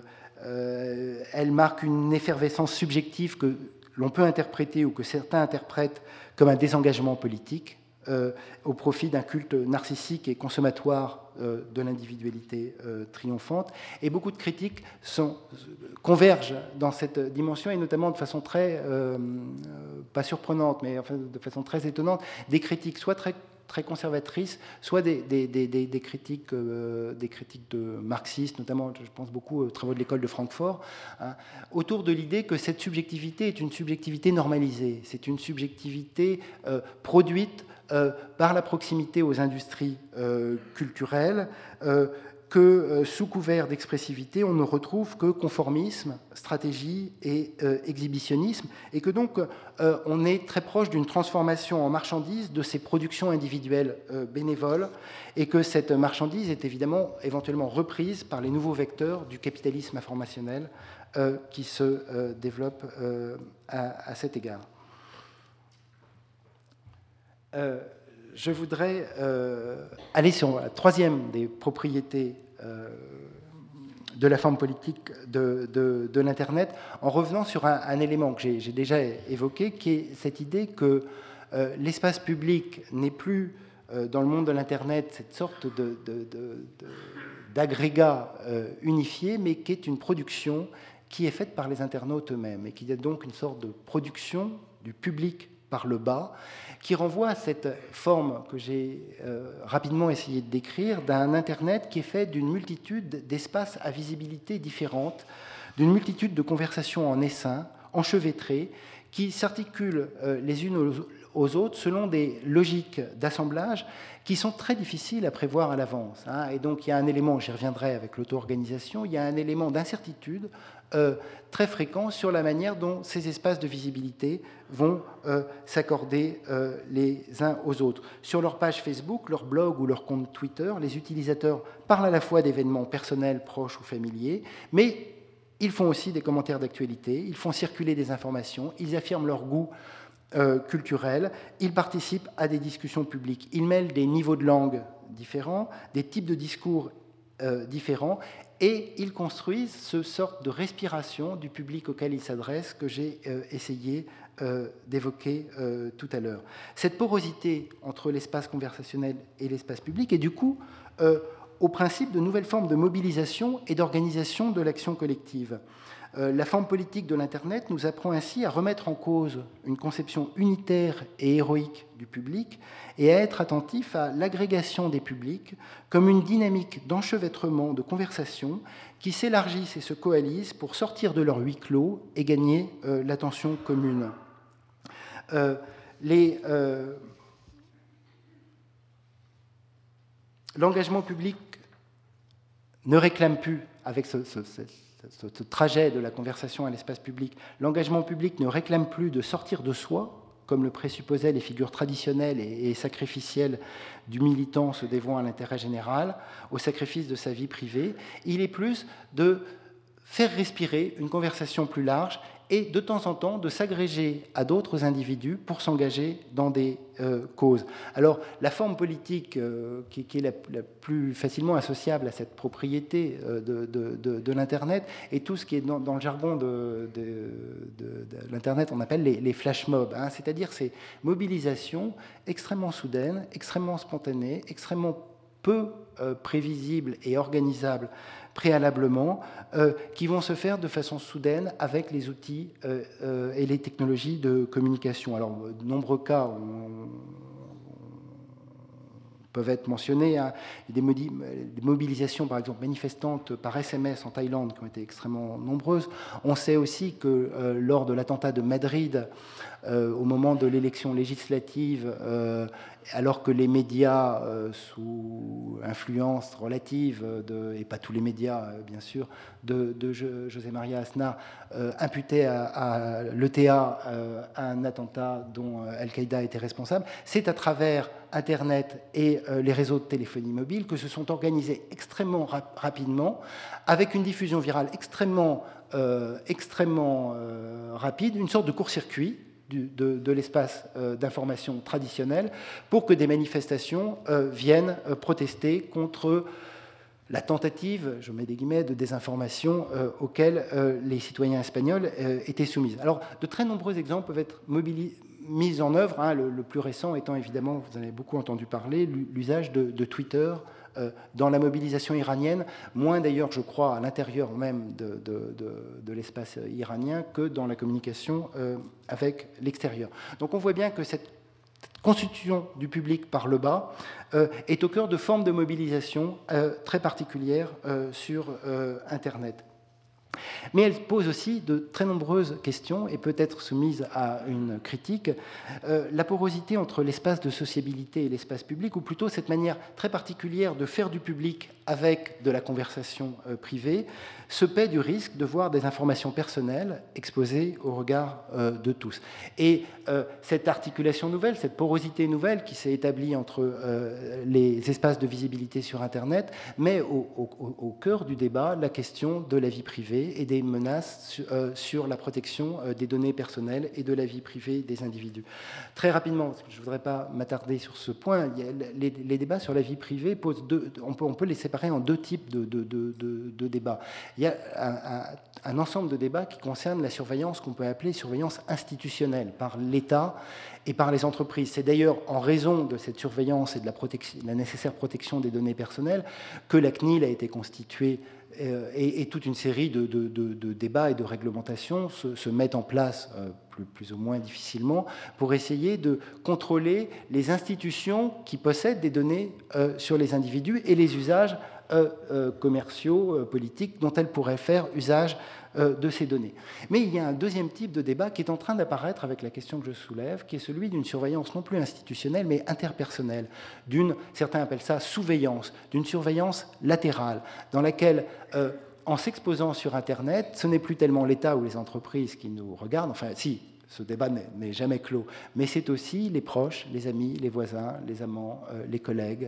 marque une effervescence subjective que l'on peut interpréter ou que certains interprètent comme un désengagement politique au profit d'un culte narcissique et consommatoire de l'individualité triomphante. Et beaucoup de critiques convergent dans cette dimension, et notamment de façon très, pas surprenante, mais enfin, de façon très étonnante, des critiques soit très conservatrices, soit des critiques de marxistes, notamment, je pense beaucoup aux travaux de l'école de Francfort, hein, autour de l'idée que cette subjectivité est une subjectivité normalisée, c'est une subjectivité produite par la proximité aux industries culturelles, que sous couvert d'expressivité, on ne retrouve que conformisme, stratégie et exhibitionnisme, et que donc on est très proche d'une transformation en marchandise de ces productions individuelles bénévoles, et que cette marchandise est éventuellement reprise par les nouveaux vecteurs du capitalisme informationnel qui se développent à cet égard. Je voudrais aller sur la troisième des propriétés de la forme politique de l'Internet, en revenant sur un élément que j'ai déjà évoqué, qui est cette idée que l'espace public n'est plus, dans le monde de l'Internet, cette sorte d'agrégat unifié, mais qui est une production qui est faite par les internautes eux-mêmes, et qui est donc une sorte de production du public par le bas, qui renvoie à cette forme que j'ai rapidement essayé de décrire, d'un Internet qui est fait d'une multitude d'espaces à visibilité différente, d'une multitude de conversations en essaim, enchevêtrées, qui s'articulent les unes aux autres selon des logiques d'assemblage qui sont très difficiles à prévoir à l'avance, hein. Et donc il y a un élément, j'y reviendrai avec l'auto-organisation, il y a un élément d'incertitude très fréquent sur la manière dont ces espaces de visibilité vont s'accorder les uns aux autres. Sur leur page Facebook, leur blog ou leur compte Twitter, les utilisateurs parlent à la fois d'événements personnels, proches ou familiers, mais ils font aussi des commentaires d'actualité, ils font circuler des informations, ils affirment leur goût culturel, ils participent à des discussions publiques, ils mêlent des niveaux de langue différents, des types de discours différents, et ils construisent ce sorte de respiration du public auquel ils s'adressent que j'ai essayé d'évoquer tout à l'heure. Cette porosité entre l'espace conversationnel et l'espace public est du coup au principe de nouvelles formes de mobilisation et d'organisation de l'action collective. La forme politique de l'Internet nous apprend ainsi à remettre en cause une conception unitaire et héroïque du public et à être attentif à l'agrégation des publics comme une dynamique d'enchevêtrement de conversations qui s'élargissent et se coalisent pour sortir de leur huis clos et gagner l'attention commune. L'engagement public ne réclame plus, avec ce trajet de la conversation à l'espace public, l'engagement public ne réclame plus de sortir de soi, comme le présupposaient les figures traditionnelles et sacrificielles du militant se dévouant à l'intérêt général, au sacrifice de sa vie privée. Il est plus de faire respirer une conversation plus large et de temps en temps de s'agréger à d'autres individus pour s'engager dans des causes. Alors, la forme politique qui est la plus facilement associable à cette propriété de l'Internet est tout ce qui est dans le jargon de l'Internet, on appelle les flash mobs, hein, c'est-à-dire ces mobilisations extrêmement soudaines, extrêmement spontanées, extrêmement peu prévisibles et organisables préalablement, qui vont se faire de façon soudaine avec les outils et les technologies de communication. Alors, de nombreux cas peuvent être mentionnés. Hein. Des mobilisations, par exemple, manifestantes par SMS en Thaïlande, qui ont été extrêmement nombreuses. On sait aussi que lors de l'attentat de Madrid, au moment de l'élection législative, alors que les médias, sous influence relative, et pas tous les médias, bien sûr, de José María Aznar, imputaient à l'ETA un attentat dont Al-Qaïda était responsable, c'est à travers Internet et les réseaux de téléphonie mobile que se sont organisés extrêmement rapidement, avec une diffusion virale extrêmement rapide, une sorte de court-circuit de l'espace d'information traditionnel pour que des manifestations viennent protester contre la tentative, je mets des guillemets, de désinformation auxquelles les citoyens espagnols étaient soumis. Alors, de très nombreux exemples peuvent être mis en œuvre, hein, le plus récent étant évidemment, vous en avez beaucoup entendu parler, l'usage de Twitter dans la mobilisation iranienne, moins d'ailleurs, je crois, à l'intérieur même de l'espace iranien que dans la communication avec l'extérieur. Donc on voit bien que cette constitution du public par le bas est au cœur de formes de mobilisation très particulières sur Internet. Mais elle pose aussi de très nombreuses questions et peut être soumise à une critique. La porosité entre l'espace de sociabilité et l'espace public, ou plutôt cette manière très particulière de faire du public avec de la conversation privée, se paie du risque de voir des informations personnelles exposées au regard de tous. Et cette articulation nouvelle, cette porosité nouvelle qui s'est établie entre les espaces de visibilité sur Internet met au cœur du débat la question de la vie privée et des menaces sur la protection des données personnelles et de la vie privée des individus. Très rapidement, parce que je ne voudrais pas m'attarder sur ce point, les débats sur la vie privée posent on peut les séparer en deux types de débats. Il y a un ensemble de débats qui concernent la surveillance qu'on peut appeler surveillance institutionnelle par l'État et par les entreprises. C'est d'ailleurs en raison de cette surveillance et de la nécessaire protection des données personnelles que la CNIL a été constituée et toute une série de débats et de réglementations se mettent en place plus ou moins difficilement pour essayer de contrôler les institutions qui possèdent des données sur les individus et les usages commerciaux, politiques dont elles pourraient faire usage de ces données. Mais il y a un deuxième type de débat qui est en train d'apparaître avec la question que je soulève, qui est celui d'une surveillance non plus institutionnelle, mais interpersonnelle, certains appellent ça sous-veillance, d'une surveillance latérale, dans laquelle, en s'exposant sur Internet, ce n'est plus tellement l'État ou les entreprises qui nous regardent, enfin si, ce débat n'est jamais clos, mais c'est aussi les proches, les amis, les voisins, les amants, les collègues,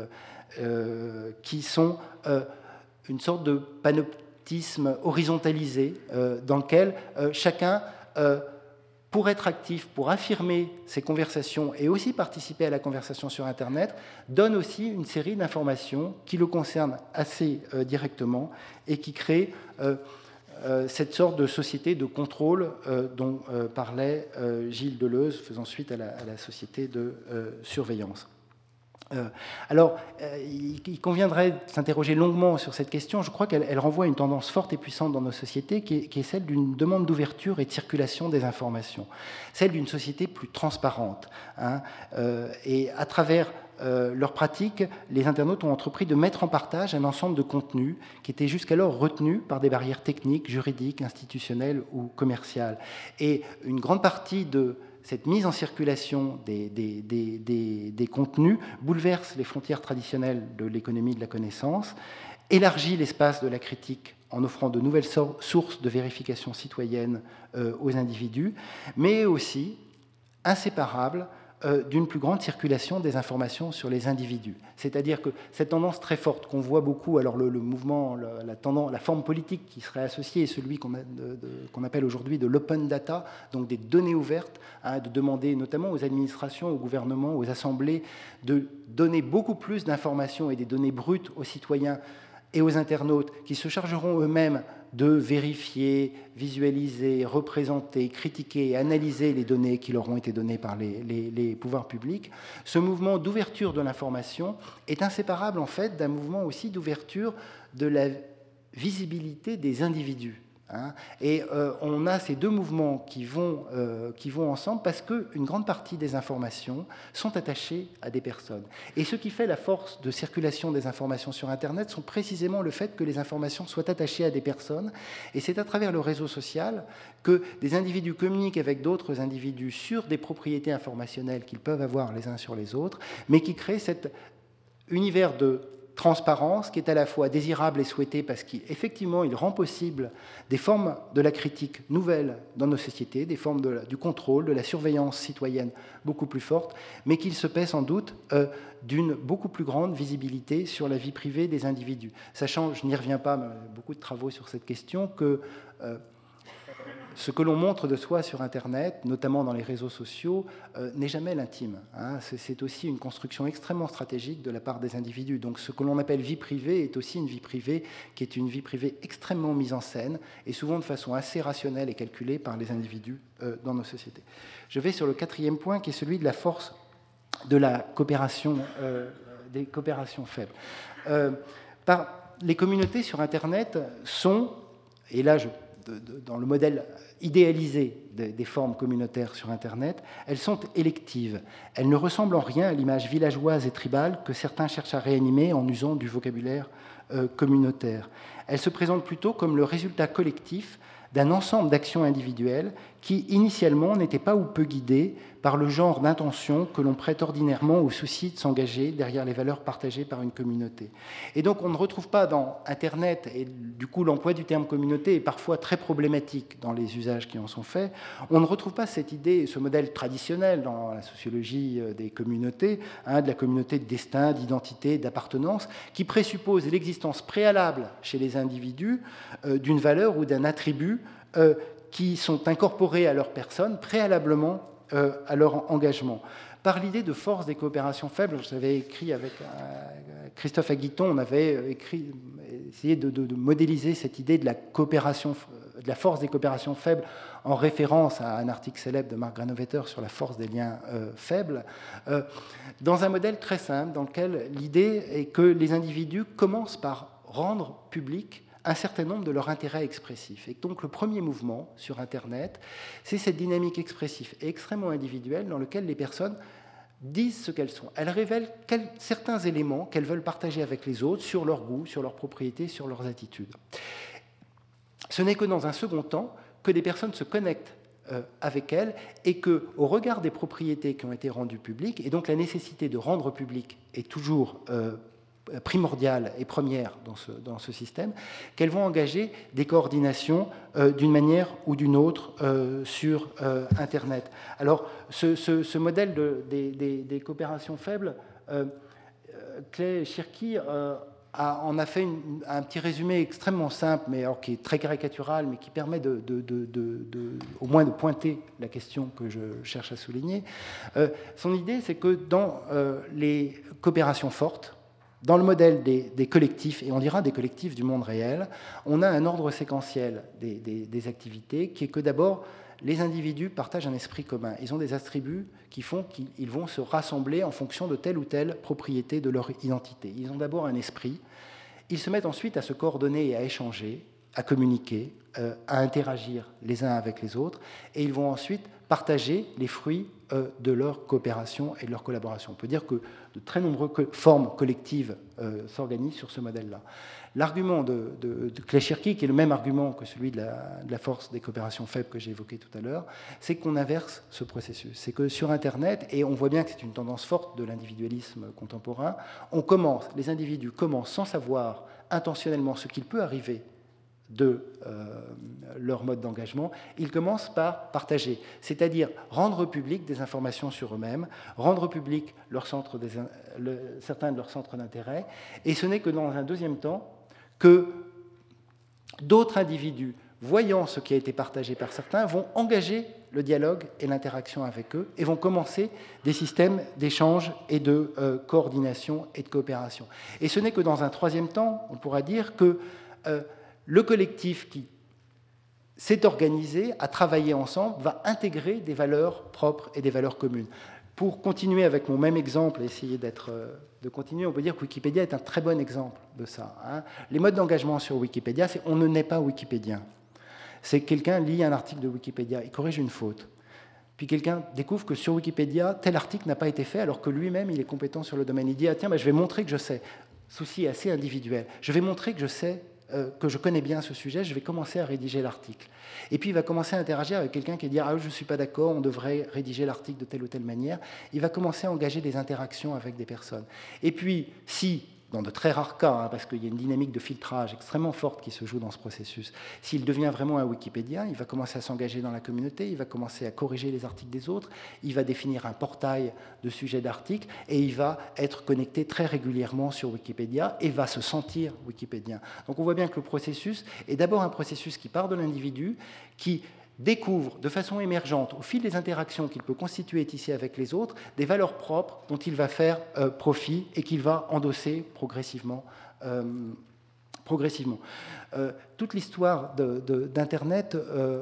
qui sont une sorte de panoptisme horizontalisé dans lequel chacun pour être actif, pour affirmer ces conversations et aussi participer à la conversation sur Internet, donne aussi une série d'informations qui le concernent assez directement et qui créent cette sorte de société de contrôle dont parlait Gilles Deleuze, faisant suite à la société de surveillance. Alors, il conviendrait s'interroger longuement sur cette question. Je crois qu'elle renvoie à une tendance forte et puissante dans nos sociétés, qui est celle d'une demande d'ouverture et de circulation des informations, celle d'une société plus transparente. Et à travers leurs pratiques, les internautes ont entrepris de mettre en partage un ensemble de contenus qui étaient jusqu'alors retenus par des barrières techniques, juridiques, institutionnelles ou commerciales. Et une grande partie de cette mise en circulation des contenus bouleverse les frontières traditionnelles de l'économie de la connaissance, élargit l'espace de la critique en offrant de nouvelles sources de vérification citoyenne aux individus, mais aussi inséparable d'une plus grande circulation des informations sur les individus. C'est-à-dire que cette tendance très forte qu'on voit beaucoup, alors le mouvement, la forme politique qui serait associée est celui qu'on appelle aujourd'hui de l'open data, donc des données ouvertes, de demander notamment aux administrations, aux gouvernements, aux assemblées de donner beaucoup plus d'informations et des données brutes aux citoyens et aux internautes qui se chargeront eux-mêmes de vérifier, visualiser, représenter, critiquer et analyser les données qui leur ont été données par les pouvoirs publics. Ce mouvement d'ouverture de l'information est inséparable en fait d'un mouvement aussi d'ouverture de la visibilité des individus. Et on a ces deux mouvements qui vont ensemble parce qu'une grande partie des informations sont attachées à des personnes. Et ce qui fait la force de circulation des informations sur Internet sont précisément le fait que les informations soient attachées à des personnes. Et c'est à travers le réseau social que des individus communiquent avec d'autres individus sur des propriétés informationnelles qu'ils peuvent avoir les uns sur les autres, mais qui crée cet univers de transparence qui est à la fois désirable et souhaité parce qu'effectivement il rend possible des formes de la critique nouvelles dans nos sociétés, des formes du contrôle, de la surveillance citoyenne beaucoup plus fortes, mais qu'il se paie sans doute d'une beaucoup plus grande visibilité sur la vie privée des individus. Sachant, je n'y reviens pas, mais beaucoup de travaux sur cette question, que ce que l'on montre de soi sur Internet, notamment dans les réseaux sociaux, n'est jamais l'intime. C'est aussi une construction extrêmement stratégique de la part des individus. Donc ce que l'on appelle vie privée est aussi une vie privée qui est une vie privée extrêmement mise en scène et souvent de façon assez rationnelle et calculée par les individus dans nos sociétés. Je vais sur le quatrième point qui est celui de la force de la coopération, des coopérations faibles. Les communautés sur Internet sont, et là dans le modèle idéalisé des formes communautaires sur Internet, elles sont électives. Elles ne ressemblent en rien à l'image villageoise et tribale que certains cherchent à réanimer en usant du vocabulaire communautaire. Elles se présentent plutôt comme le résultat collectif d'un ensemble d'actions individuelles qui, initialement, n'étaient pas ou peu guidées par le genre d'intention que l'on prête ordinairement au souci de s'engager derrière les valeurs partagées par une communauté. Et donc, on ne retrouve pas dans Internet, et du coup, l'emploi du terme communauté est parfois très problématique dans les usages qui en sont faits, on ne retrouve pas cette idée, ce modèle traditionnel dans la sociologie des communautés, de la communauté de destin, d'identité, d'appartenance, qui présuppose l'existence préalable chez les individus d'une valeur ou d'un attribut qui sont incorporés à leur personne préalablement à leur engagement. Par l'idée de force des coopérations faibles, j'avais écrit avec Christophe Aguiton, on avait essayé de modéliser cette idée de la coopération, de la force des coopérations faibles en référence à un article célèbre de Mark Granovetter sur la force des liens faibles, dans un modèle très simple dans lequel l'idée est que les individus commencent par rendre public un certain nombre de leurs intérêts expressifs. Et donc le premier mouvement sur Internet, c'est cette dynamique expressive et extrêmement individuelle dans laquelle les personnes disent ce qu'elles sont. Elles révèlent certains éléments qu'elles veulent partager avec les autres sur leur goût, sur leurs propriétés, sur leurs attitudes. Ce n'est que dans un second temps que des personnes se connectent avec elles et que, au regard des propriétés qui ont été rendues publiques, et donc la nécessité de rendre public est toujours primordiale et première dans ce système, qu'elles vont engager des coordinations d'une manière ou d'une autre sur Internet. Alors, ce modèle des coopérations faibles, Clay Shirky on a fait un petit résumé extrêmement simple, mais alors qui est très caricatural, mais qui permet au moins de pointer la question que je cherche à souligner. Son idée, c'est que dans les coopérations fortes, dans le modèle des collectifs, et on dira des collectifs du monde réel, on a un ordre séquentiel des activités qui est que d'abord, les individus partagent un esprit commun. Ils ont des attributs qui font qu'ils vont se rassembler en fonction de telle ou telle propriété de leur identité. Ils ont d'abord un esprit. Ils se mettent ensuite à se coordonner et à échanger, à communiquer, à interagir les uns avec les autres. Et ils vont ensuite partager les fruits de leur coopération et de leur collaboration. On peut dire que de très nombreuses formes collectives s'organisent sur ce modèle-là. L'argument de Clay-Shirky, qui est le même argument que celui de la force des coopérations faibles que j'ai évoqué tout à l'heure, c'est qu'on inverse ce processus. C'est que sur Internet, et on voit bien que c'est une tendance forte de l'individualisme contemporain, les individus commencent sans savoir intentionnellement ce qu'il peut arriver de leur mode d'engagement, ils commencent par partager, c'est-à-dire rendre public des informations sur eux-mêmes, rendre public certains de leurs centres d'intérêt, et ce n'est que dans un deuxième temps que d'autres individus, voyant ce qui a été partagé par certains, vont engager le dialogue et l'interaction avec eux et vont commencer des systèmes d'échange et de coordination et de coopération. Et ce n'est que dans un troisième temps, on pourra dire que le collectif qui s'est organisé, a travaillé ensemble, va intégrer des valeurs propres et des valeurs communes. Pour continuer avec mon même exemple et essayer de continuer, on peut dire que Wikipédia est un très bon exemple de ça. Les modes d'engagement sur Wikipédia, c'est on ne naît pas wikipédien. C'est que quelqu'un lit un article de Wikipédia, il corrige une faute. Puis quelqu'un découvre que sur Wikipédia, tel article n'a pas été fait alors que lui-même, il est compétent sur le domaine. Il dit, ah, tiens, je vais montrer que je sais. Souci assez individuel. Je vais montrer que je sais, que je connais bien ce sujet, je vais commencer à rédiger l'article. Et puis il va commencer à interagir avec quelqu'un qui va dire « Ah, je ne suis pas d'accord, on devrait rédiger l'article de telle ou telle manière ». Il va commencer à engager des interactions avec des personnes. Et puis, si, dans de très rares cas, parce qu'il y a une dynamique de filtrage extrêmement forte qui se joue dans ce processus, s'il devient vraiment un Wikipédien, il va commencer à s'engager dans la communauté, il va commencer à corriger les articles des autres, il va définir un portail de sujets d'articles, et il va être connecté très régulièrement sur Wikipédia et va se sentir wikipédien. Donc on voit bien que le processus est d'abord un processus qui part de l'individu, qui découvre de façon émergente, au fil des interactions qu'il peut constituer et tisser avec les autres, des valeurs propres dont il va faire profit et qu'il va endosser progressivement. Toute l'histoire d'Internet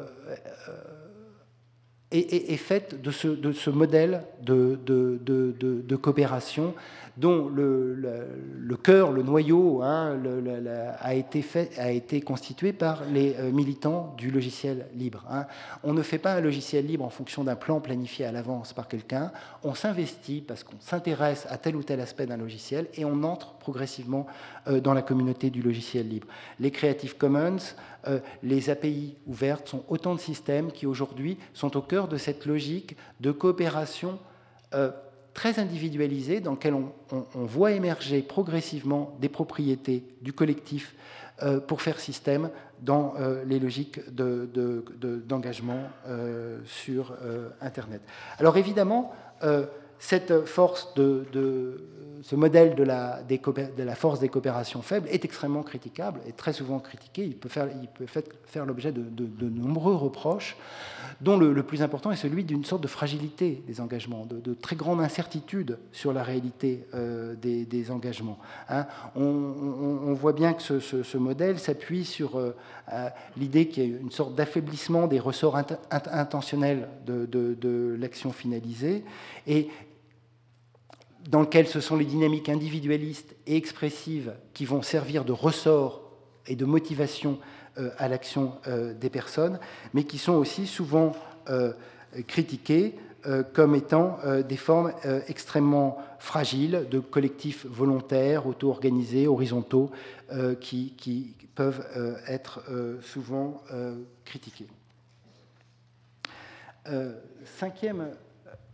est faite de ce modèle de coopération dont le cœur, le noyau, a été constitué par les militants du logiciel libre. On ne fait pas un logiciel libre en fonction d'un plan planifié à l'avance par quelqu'un, on s'investit parce qu'on s'intéresse à tel ou tel aspect d'un logiciel et on entre progressivement dans la communauté du logiciel libre. Les Creative Commons, les API ouvertes sont autant de systèmes qui aujourd'hui sont au cœur de cette logique de coopération très individualisée dans laquelle on voit émerger progressivement des propriétés du collectif pour faire système dans les logiques d'engagement sur Internet. Alors évidemment, cette force ce modèle de la force des coopérations faibles est extrêmement critiquable et très souvent critiqué. Il peut faire l'objet de nombreux reproches, dont le plus important est celui d'une sorte de fragilité des engagements, de très grande incertitude sur la réalité des engagements. On voit bien que ce modèle s'appuie sur l'idée qu'il y a une sorte d'affaiblissement des ressorts intentionnels de l'action finalisée, et dans lequel ce sont les dynamiques individualistes et expressives qui vont servir de ressort et de motivation à l'action des personnes, mais qui sont aussi souvent critiquées comme étant des formes extrêmement fragiles de collectifs volontaires, auto-organisés, horizontaux, qui peuvent être souvent critiqués. Cinquième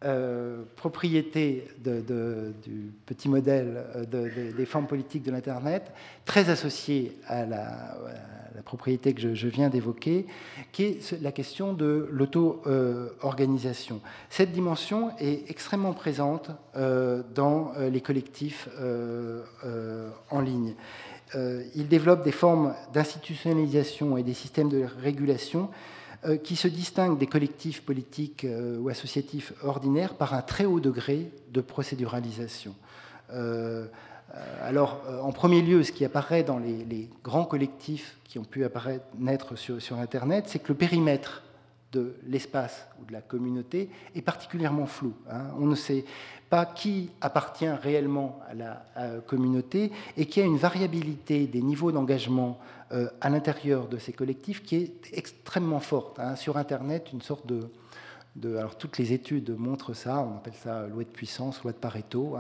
propriété du petit modèle des formes politiques de l'Internet, très associée à la propriété que je viens d'évoquer, qui est la question de l'auto-organisation. Cette dimension est extrêmement présente dans les collectifs en ligne. Ils développent des formes d'institutionnalisation et des systèmes de régulation qui se distinguent des collectifs politiques ou associatifs ordinaires par un très haut degré de procéduralisation. Alors, en premier lieu, ce qui apparaît dans les grands collectifs qui ont pu naître sur Internet, c'est que le périmètre de l'espace ou de la communauté est particulièrement flou. On ne sait pas qui appartient réellement à la communauté et qu'il y a une variabilité des niveaux d'engagement à l'intérieur de ces collectifs qui est extrêmement forte. Sur Internet, une sorte alors toutes les études montrent ça, on appelle ça loi de puissance, loi de Pareto,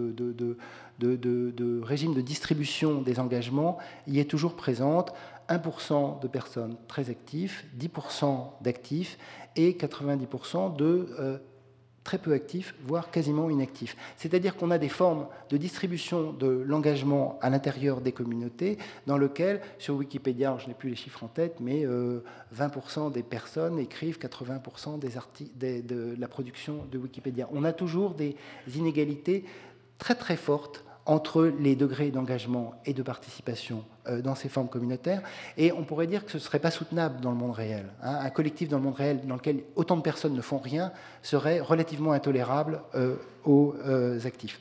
de régime de distribution des engagements, y est toujours présente 1% de personnes très actives, 10% d'actifs et 90% de très peu actifs, voire quasiment inactifs. C'est-à-dire qu'on a des formes de distribution de l'engagement à l'intérieur des communautés dans lesquelles, sur Wikipédia, je n'ai plus les chiffres en tête, mais 20% des personnes écrivent 80% de la production de Wikipédia. On a toujours des inégalités très très fortes entre les degrés d'engagement et de participation dans ces formes communautaires. Et on pourrait dire que ce ne serait pas soutenable dans le monde réel. Un collectif dans le monde réel dans lequel autant de personnes ne font rien serait relativement intolérable aux actifs.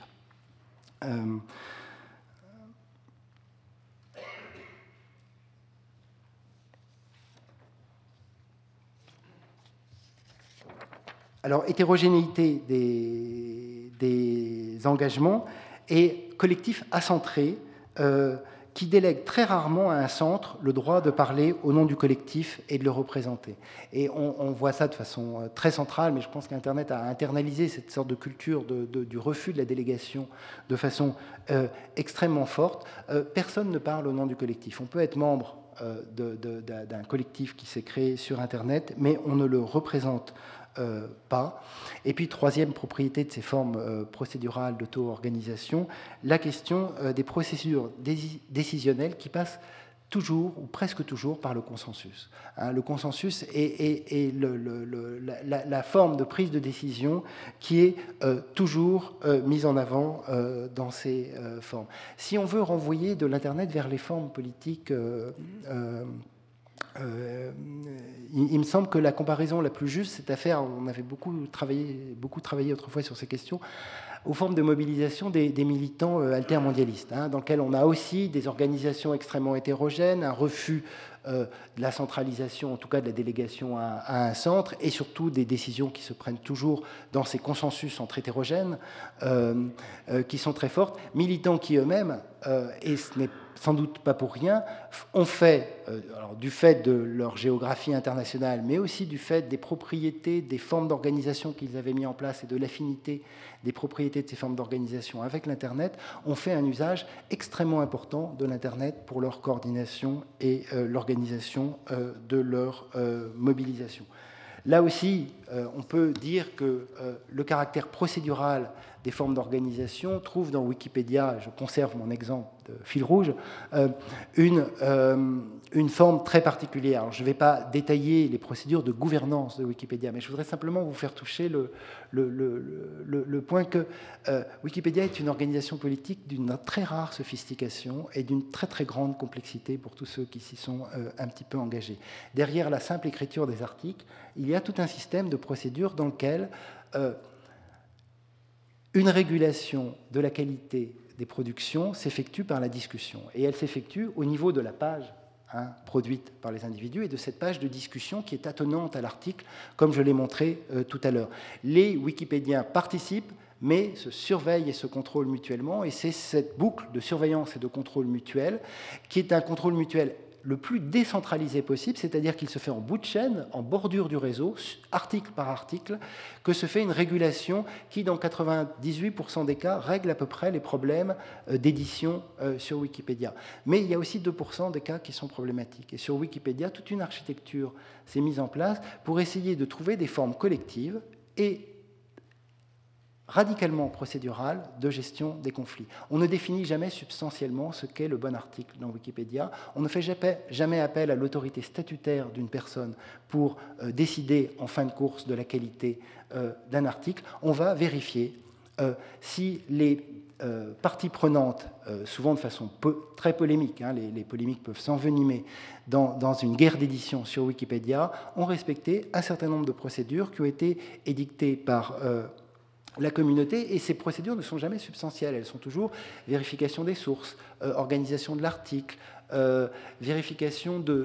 Alors, hétérogénéité des engagements et collectif acentré qui délègue très rarement à un centre le droit de parler au nom du collectif et de le représenter. Et on voit ça de façon très centrale, mais je pense qu'Internet a internalisé cette sorte de culture du refus de la délégation de façon extrêmement forte. Personne ne parle au nom du collectif. On peut être membre d'un collectif qui s'est créé sur Internet, mais on ne le représente pas. Et puis, troisième propriété de ces formes procédurales d'auto-organisation, la question des procédures décisionnelles qui passent toujours ou presque toujours par le consensus. Le consensus est la forme de prise de décision qui est toujours mise en avant dans ces formes. Si on veut renvoyer de l'Internet vers les formes politiques il me semble que la comparaison la plus juste, c'est à faire, on avait beaucoup travaillé autrefois sur ces questions, aux formes de mobilisation des militants altermondialistes, dans lesquels on a aussi des organisations extrêmement hétérogènes, un refus de la centralisation, en tout cas de la délégation à un centre, et surtout des décisions qui se prennent toujours dans ces consensus entre hétérogènes, qui sont très fortes, militants qui eux-mêmes, et ce n'est sans doute pas pour rien, ont fait, alors, du fait de leur géographie internationale, mais aussi du fait des propriétés, des formes d'organisation qu'ils avaient mis en place et de l'affinité des propriétés de ces formes d'organisation avec l'Internet, ont fait un usage extrêmement important de l'Internet pour leur coordination et l'organisation de leur mobilisation. Là aussi, on peut dire que le caractère procédural des formes d'organisation trouve dans Wikipédia, je conserve mon exemple de fil rouge, une forme très particulière. Alors, je ne vais pas détailler les procédures de gouvernance de Wikipédia, mais je voudrais simplement vous faire toucher le point que Wikipédia est une organisation politique d'une très rare sophistication et d'une très très grande complexité pour tous ceux qui s'y sont un petit peu engagés. Derrière la simple écriture des articles, il y a tout un système de procédures dans lequel une régulation de la qualité des productions s'effectue par la discussion. Et elle s'effectue au niveau de la page produite par les individus et de cette page de discussion qui est attenante à l'article, comme je l'ai montré tout à l'heure. Les Wikipédiens participent, mais se surveillent et se contrôlent mutuellement. Et c'est cette boucle de surveillance et de contrôle mutuel qui est un contrôle mutuel le plus décentralisé possible, c'est-à-dire qu'il se fait en bout de chaîne, en bordure du réseau, article par article, que se fait une régulation qui, dans 98% des cas, règle à peu près les problèmes d'édition sur Wikipédia. Mais il y a aussi 2% des cas qui sont problématiques. Et sur Wikipédia, toute une architecture s'est mise en place pour essayer de trouver des formes collectives et radicalement procédurale de gestion des conflits. On ne définit jamais substantiellement ce qu'est le bon article dans Wikipédia. On ne fait jamais appel à l'autorité statutaire d'une personne pour décider en fin de course de la qualité d'un article. On va vérifier si les parties prenantes, souvent de façon très polémique, hein, les polémiques peuvent s'envenimer dans une guerre d'édition sur Wikipédia, ont respecté un certain nombre de procédures qui ont été édictées par la communauté, et ces procédures ne sont jamais substantielles, elles sont toujours vérification des sources, organisation de l'article, vérification de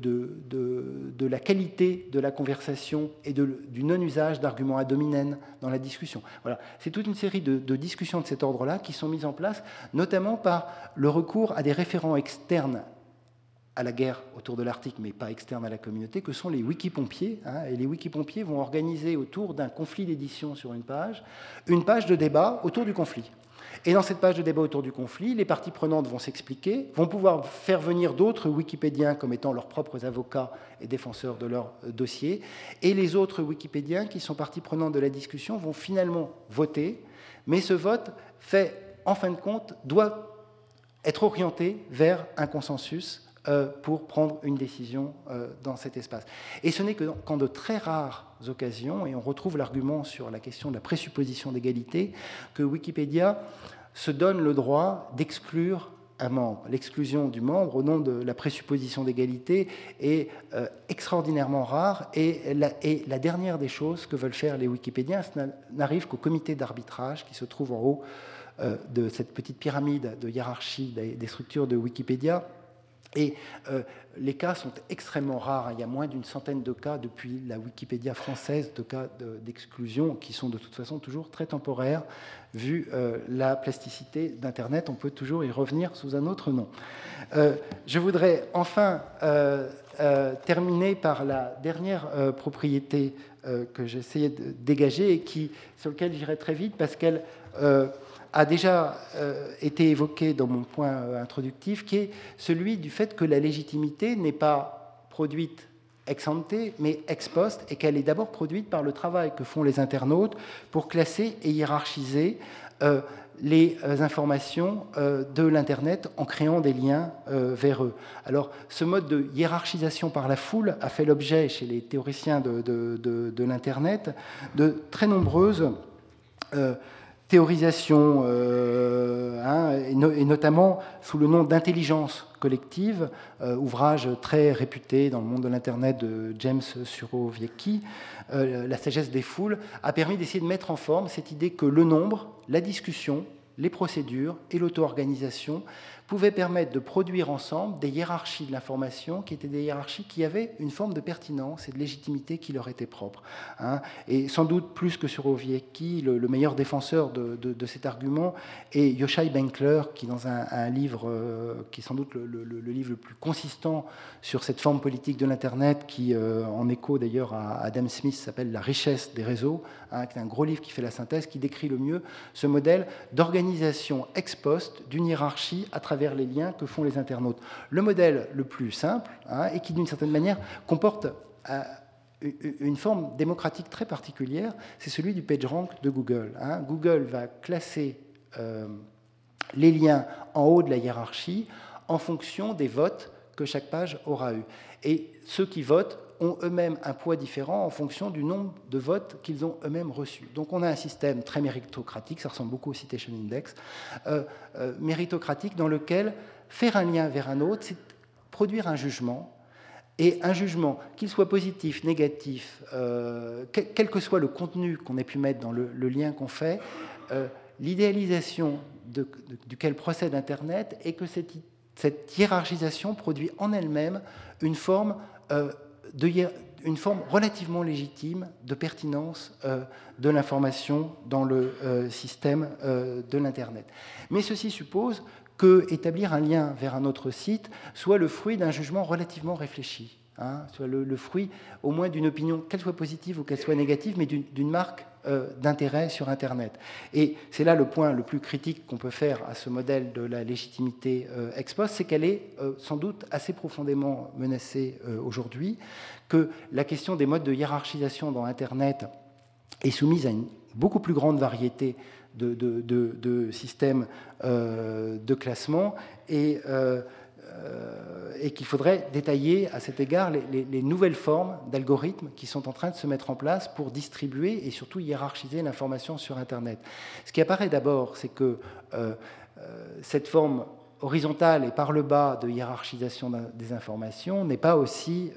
la qualité de la conversation et du non-usage d'arguments ad hominem dans la discussion. Voilà. C'est toute une série de discussions de cet ordre-là qui sont mises en place, notamment par le recours à des référents externes à la guerre autour de l'article, mais pas externe à la communauté, que sont les wikipompiers. Hein, et les wikipompiers vont organiser autour d'un conflit d'édition sur une page de débat autour du conflit. Et dans cette page de débat autour du conflit, les parties prenantes vont s'expliquer, vont pouvoir faire venir d'autres wikipédiens comme étant leurs propres avocats et défenseurs de leur dossier, et les autres wikipédiens qui sont parties prenantes de la discussion vont finalement voter, mais ce vote fait, en fin de compte, doit être orienté vers un consensus pour prendre une décision dans cet espace. Et ce n'est que qu'en de très rares occasions, et on retrouve l'argument sur la question de la présupposition d'égalité, que Wikipédia se donne le droit d'exclure un membre. L'exclusion du membre au nom de la présupposition d'égalité est extraordinairement rare, et la dernière des choses que veulent faire les Wikipédiens, ça n'arrive qu'au comité d'arbitrage qui se trouve en haut de cette petite pyramide de hiérarchie des structures de Wikipédia. Et les cas sont extrêmement rares. Il y a moins d'une centaine de cas depuis la Wikipédia française, de cas d'exclusion, qui sont de toute façon toujours très temporaires. Vu la plasticité d'Internet, on peut toujours y revenir sous un autre nom. Je voudrais enfin terminer par la dernière propriété que j'ai essayé de dégager et sur laquelle j'irai très vite parce qu'elle a déjà été évoqué dans mon point introductif, qui est celui du fait que la légitimité n'est pas produite ex ante, mais ex post, et qu'elle est d'abord produite par le travail que font les internautes pour classer et hiérarchiser les informations de l'Internet en créant des liens vers eux. Alors, ce mode de hiérarchisation par la foule a fait l'objet, chez les théoriciens de l'Internet, de très nombreuses théorisation, et notamment sous le nom d'intelligence collective, ouvrage très réputé dans le monde de l'Internet de James Surowiecki, La sagesse des foules, a permis d'essayer de mettre en forme cette idée que le nombre, la discussion, les procédures et l'auto-organisation pouvaient permettre de produire ensemble des hiérarchies de l'information qui étaient des hiérarchies qui avaient une forme de pertinence et de légitimité qui leur était propre. Et sans doute plus que Surowiecki, le meilleur défenseur de cet argument est Yochai Benkler, qui dans un livre qui est sans doute le livre le plus consistant sur cette forme politique de l'Internet, qui en écho d'ailleurs à Adam Smith s'appelle La richesse des réseaux, qui est un gros livre qui fait la synthèse, qui décrit le mieux ce modèle d'organisation ex post d'une hiérarchie à travers les liens que font les internautes. Le modèle le plus simple, et qui d'une certaine manière comporte une forme démocratique très particulière, c'est celui du PageRank de Google. Google va classer les liens en haut de la hiérarchie en fonction des votes que chaque page aura eu. Et ceux qui votent ont eux-mêmes un poids différent en fonction du nombre de votes qu'ils ont eux-mêmes reçus. Donc on a un système très méritocratique, ça ressemble beaucoup au Citation Index, méritocratique dans lequel faire un lien vers un autre, c'est produire un jugement, et un jugement, qu'il soit positif, négatif, quel que soit le contenu qu'on ait pu mettre dans le lien qu'on fait, l'idéalisation duquel procède Internet est que cette hiérarchisation produit en elle-même une forme relativement légitime de pertinence de l'information dans le système de l'Internet. Mais ceci suppose que établir un lien vers un autre site soit le fruit d'un jugement relativement réfléchi, soit le fruit au moins d'une opinion, qu'elle soit positive ou qu'elle soit négative, mais d'une marque d'intérêt sur Internet. Et c'est là le point le plus critique qu'on peut faire à ce modèle de la légitimité ex post, c'est qu'elle est sans doute assez profondément menacée aujourd'hui, que la question des modes de hiérarchisation dans Internet est soumise à une beaucoup plus grande variété de systèmes de classement et qu'il faudrait détailler à cet égard les nouvelles formes d'algorithmes qui sont en train de se mettre en place pour distribuer et surtout hiérarchiser l'information sur Internet. Ce qui apparaît d'abord, c'est que cette forme horizontale et par le bas de hiérarchisation des informations n'est pas aussi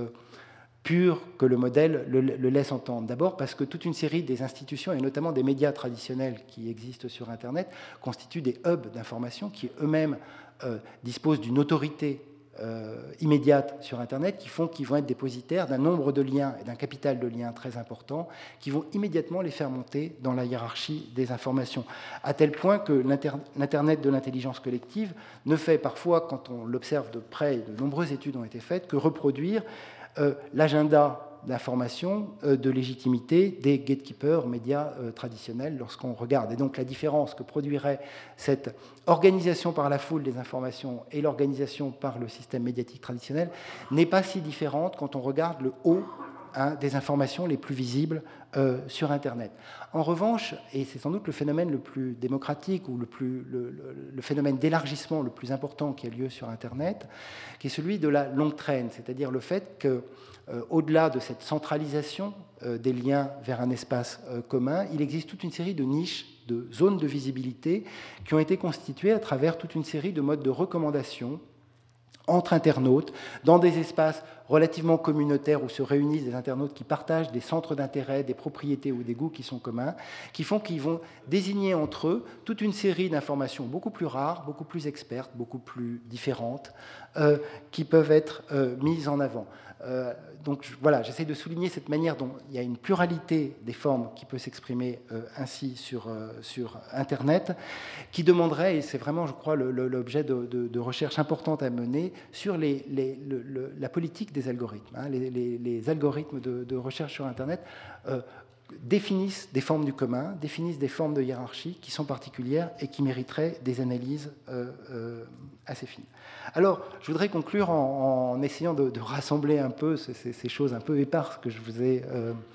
pure que le modèle le laisse entendre. D'abord parce que toute une série des institutions, et notamment des médias traditionnels qui existent sur Internet, constituent des hubs d'information qui eux-mêmes disposent d'une autorité immédiate sur Internet, qui font qu'ils vont être dépositaires d'un nombre de liens et d'un capital de liens très important, qui vont immédiatement les faire monter dans la hiérarchie des informations, à tel point que l'Internet de l'intelligence collective ne fait parfois, quand on l'observe de près, et de nombreuses études ont été faites, que reproduire l'agenda d'information, de légitimité des gatekeepers médias traditionnels lorsqu'on regarde. Et donc la différence que produirait cette organisation par la foule des informations et l'organisation par le système médiatique traditionnel n'est pas si différente quand on regarde le haut des informations les plus visibles sur Internet. En revanche, et c'est sans doute le phénomène le plus démocratique ou le phénomène d'élargissement le plus important qui a lieu sur Internet, qui est celui de la long train, c'est-à-dire le fait que au-delà de cette centralisation des liens vers un espace commun, il existe toute une série de niches, de zones de visibilité qui ont été constituées à travers toute une série de modes de recommandation entre internautes, dans des espaces relativement communautaires où se réunissent des internautes qui partagent des centres d'intérêt, des propriétés ou des goûts qui sont communs, qui font qu'ils vont désigner entre eux toute une série d'informations beaucoup plus rares, beaucoup plus expertes, beaucoup plus différentes, qui peuvent être mises en avant. Donc voilà, j'essaie de souligner cette manière dont il y a une pluralité des formes qui peut s'exprimer ainsi sur Internet, qui demanderait, et c'est vraiment, je crois, l'objet de recherches importantes à mener sur la politique des algorithmes. Les algorithmes de recherche sur Internet définissent des formes du commun, définissent des formes de hiérarchie qui sont particulières et qui mériteraient des analyses assez fines. Alors, je voudrais conclure en essayant de rassembler un peu ces choses un peu éparses que je vous ai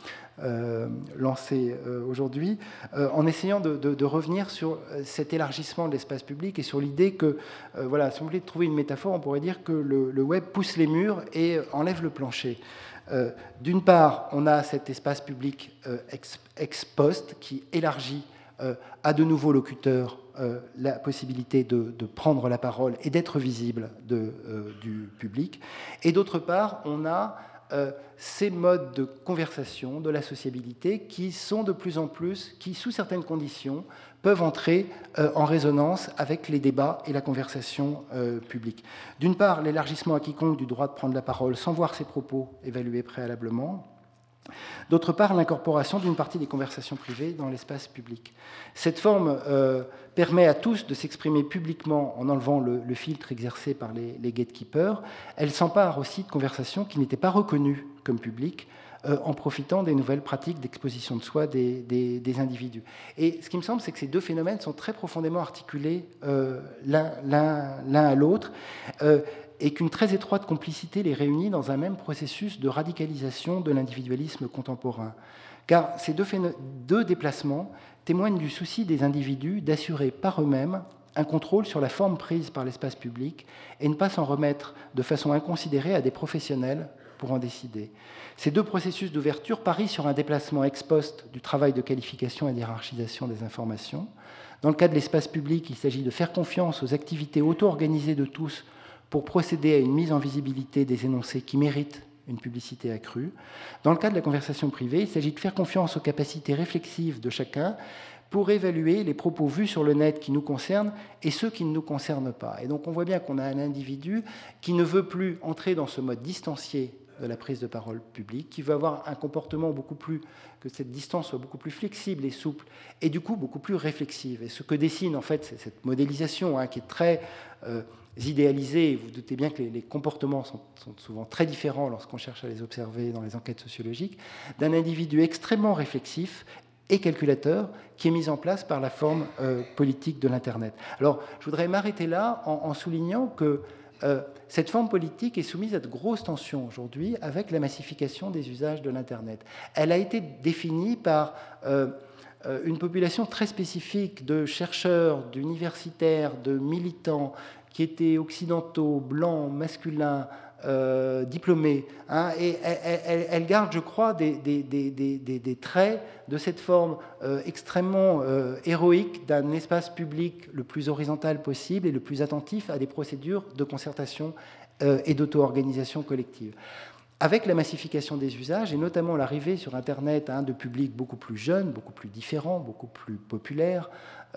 lancées aujourd'hui, en essayant de revenir sur cet élargissement de l'espace public et sur l'idée que, voilà, si on voulait trouver une métaphore, on pourrait dire que le web pousse les murs et enlève le plancher. D'une part, on a cet espace public ex post qui élargit à de nouveaux locuteurs la possibilité de prendre la parole et d'être visible du public. Et d'autre part, on a ces modes de conversation, de la sociabilité, qui sont de plus en plus, qui, sous certaines conditions, peuvent entrer en résonance avec les débats et la conversation publique. D'une part, l'élargissement à quiconque du droit de prendre la parole sans voir ses propos évalués préalablement. D'autre part, l'incorporation d'une partie des conversations privées dans l'espace public. Cette forme permet à tous de s'exprimer publiquement en enlevant le filtre exercé par les gatekeepers. Elle s'empare aussi de conversations qui n'étaient pas reconnues comme publiques, en profitant des nouvelles pratiques d'exposition de soi des individus. Et ce qui me semble, c'est que ces deux phénomènes sont très profondément articulés l'un à l'autre, et qu'une très étroite complicité les réunit dans un même processus de radicalisation de l'individualisme contemporain. Car ces deux déplacements témoignent du souci des individus d'assurer par eux-mêmes un contrôle sur la forme prise par l'espace public et ne pas s'en remettre de façon inconsidérée à des professionnels pour en décider. Ces deux processus d'ouverture parient sur un déplacement ex post du travail de qualification et d'hiérarchisation des informations. Dans le cas de l'espace public, il s'agit de faire confiance aux activités auto-organisées de tous pour procéder à une mise en visibilité des énoncés qui méritent une publicité accrue. Dans le cas de la conversation privée, il s'agit de faire confiance aux capacités réflexives de chacun pour évaluer les propos vus sur le net qui nous concernent et ceux qui ne nous concernent pas. Et donc on voit bien qu'on a un individu qui ne veut plus entrer dans ce mode distancié de la prise de parole publique, qui veut avoir un comportement que cette distance soit beaucoup plus flexible et souple, et du coup beaucoup plus réflexive. Et ce que dessine en fait c'est cette modélisation qui est très idéalisée, vous doutez bien que les comportements sont souvent très différents lorsqu'on cherche à les observer dans les enquêtes sociologiques, d'un individu extrêmement réflexif et calculateur qui est mis en place par la forme politique de l'Internet. Alors, je voudrais m'arrêter là en soulignant que cette forme politique est soumise à de grosses tensions aujourd'hui avec la massification des usages de l'Internet. Elle a été définie par une population très spécifique de chercheurs, d'universitaires, de militants qui étaient occidentaux, blancs, masculins, diplômés, hein, et elle garde, je crois, des traits de cette forme extrêmement héroïque d'un espace public le plus horizontal possible et le plus attentif à des procédures de concertation et d'auto-organisation collective. Avec la massification des usages, et notamment l'arrivée sur Internet de publics beaucoup plus jeunes, beaucoup plus différents, beaucoup plus populaires,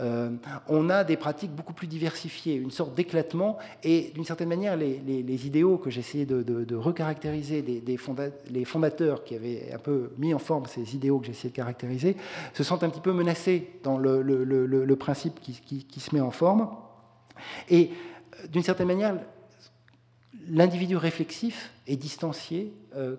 on a des pratiques beaucoup plus diversifiées, une sorte d'éclatement, et d'une certaine manière, les idéaux que j'essayais de recaractériser, les fondateurs qui avaient un peu mis en forme ces idéaux que j'essayais de caractériser, se sentent un petit peu menacés dans le principe qui se met en forme. Et d'une certaine manière, l'individu réflexif et distancié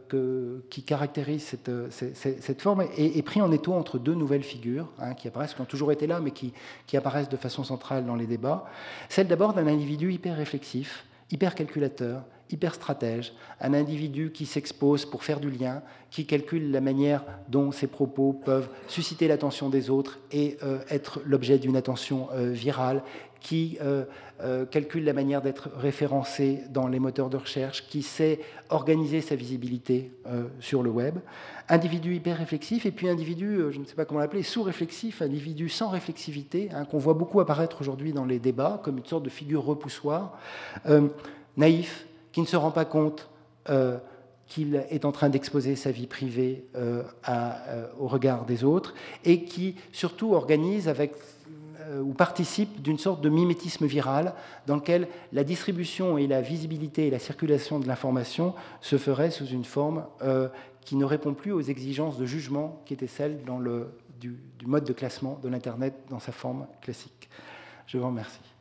qui caractérise cette forme est pris en étau entre deux nouvelles figures qui apparaissent, qui ont toujours été là, mais qui apparaissent de façon centrale dans les débats. Celle d'abord d'un individu hyper réflexif, hyper calculateur, hyper stratège, un individu qui s'expose pour faire du lien, qui calcule la manière dont ses propos peuvent susciter l'attention des autres et être l'objet d'une attention virale, qui calcule la manière d'être référencé dans les moteurs de recherche, qui sait organiser sa visibilité sur le web. Individu hyper réflexif, et puis individu, je ne sais pas comment l'appeler, sous-réflexif, individu sans réflexivité, qu'on voit beaucoup apparaître aujourd'hui dans les débats, comme une sorte de figure repoussoire, naïf, qui ne se rend pas compte qu'il est en train d'exposer sa vie privée au regard des autres, et qui surtout organise ou participe d'une sorte de mimétisme viral dans lequel la distribution et la visibilité et la circulation de l'information se feraient sous une forme qui ne répond plus aux exigences de jugement qui étaient celles du mode de classement de l'Internet dans sa forme classique. Je vous remercie.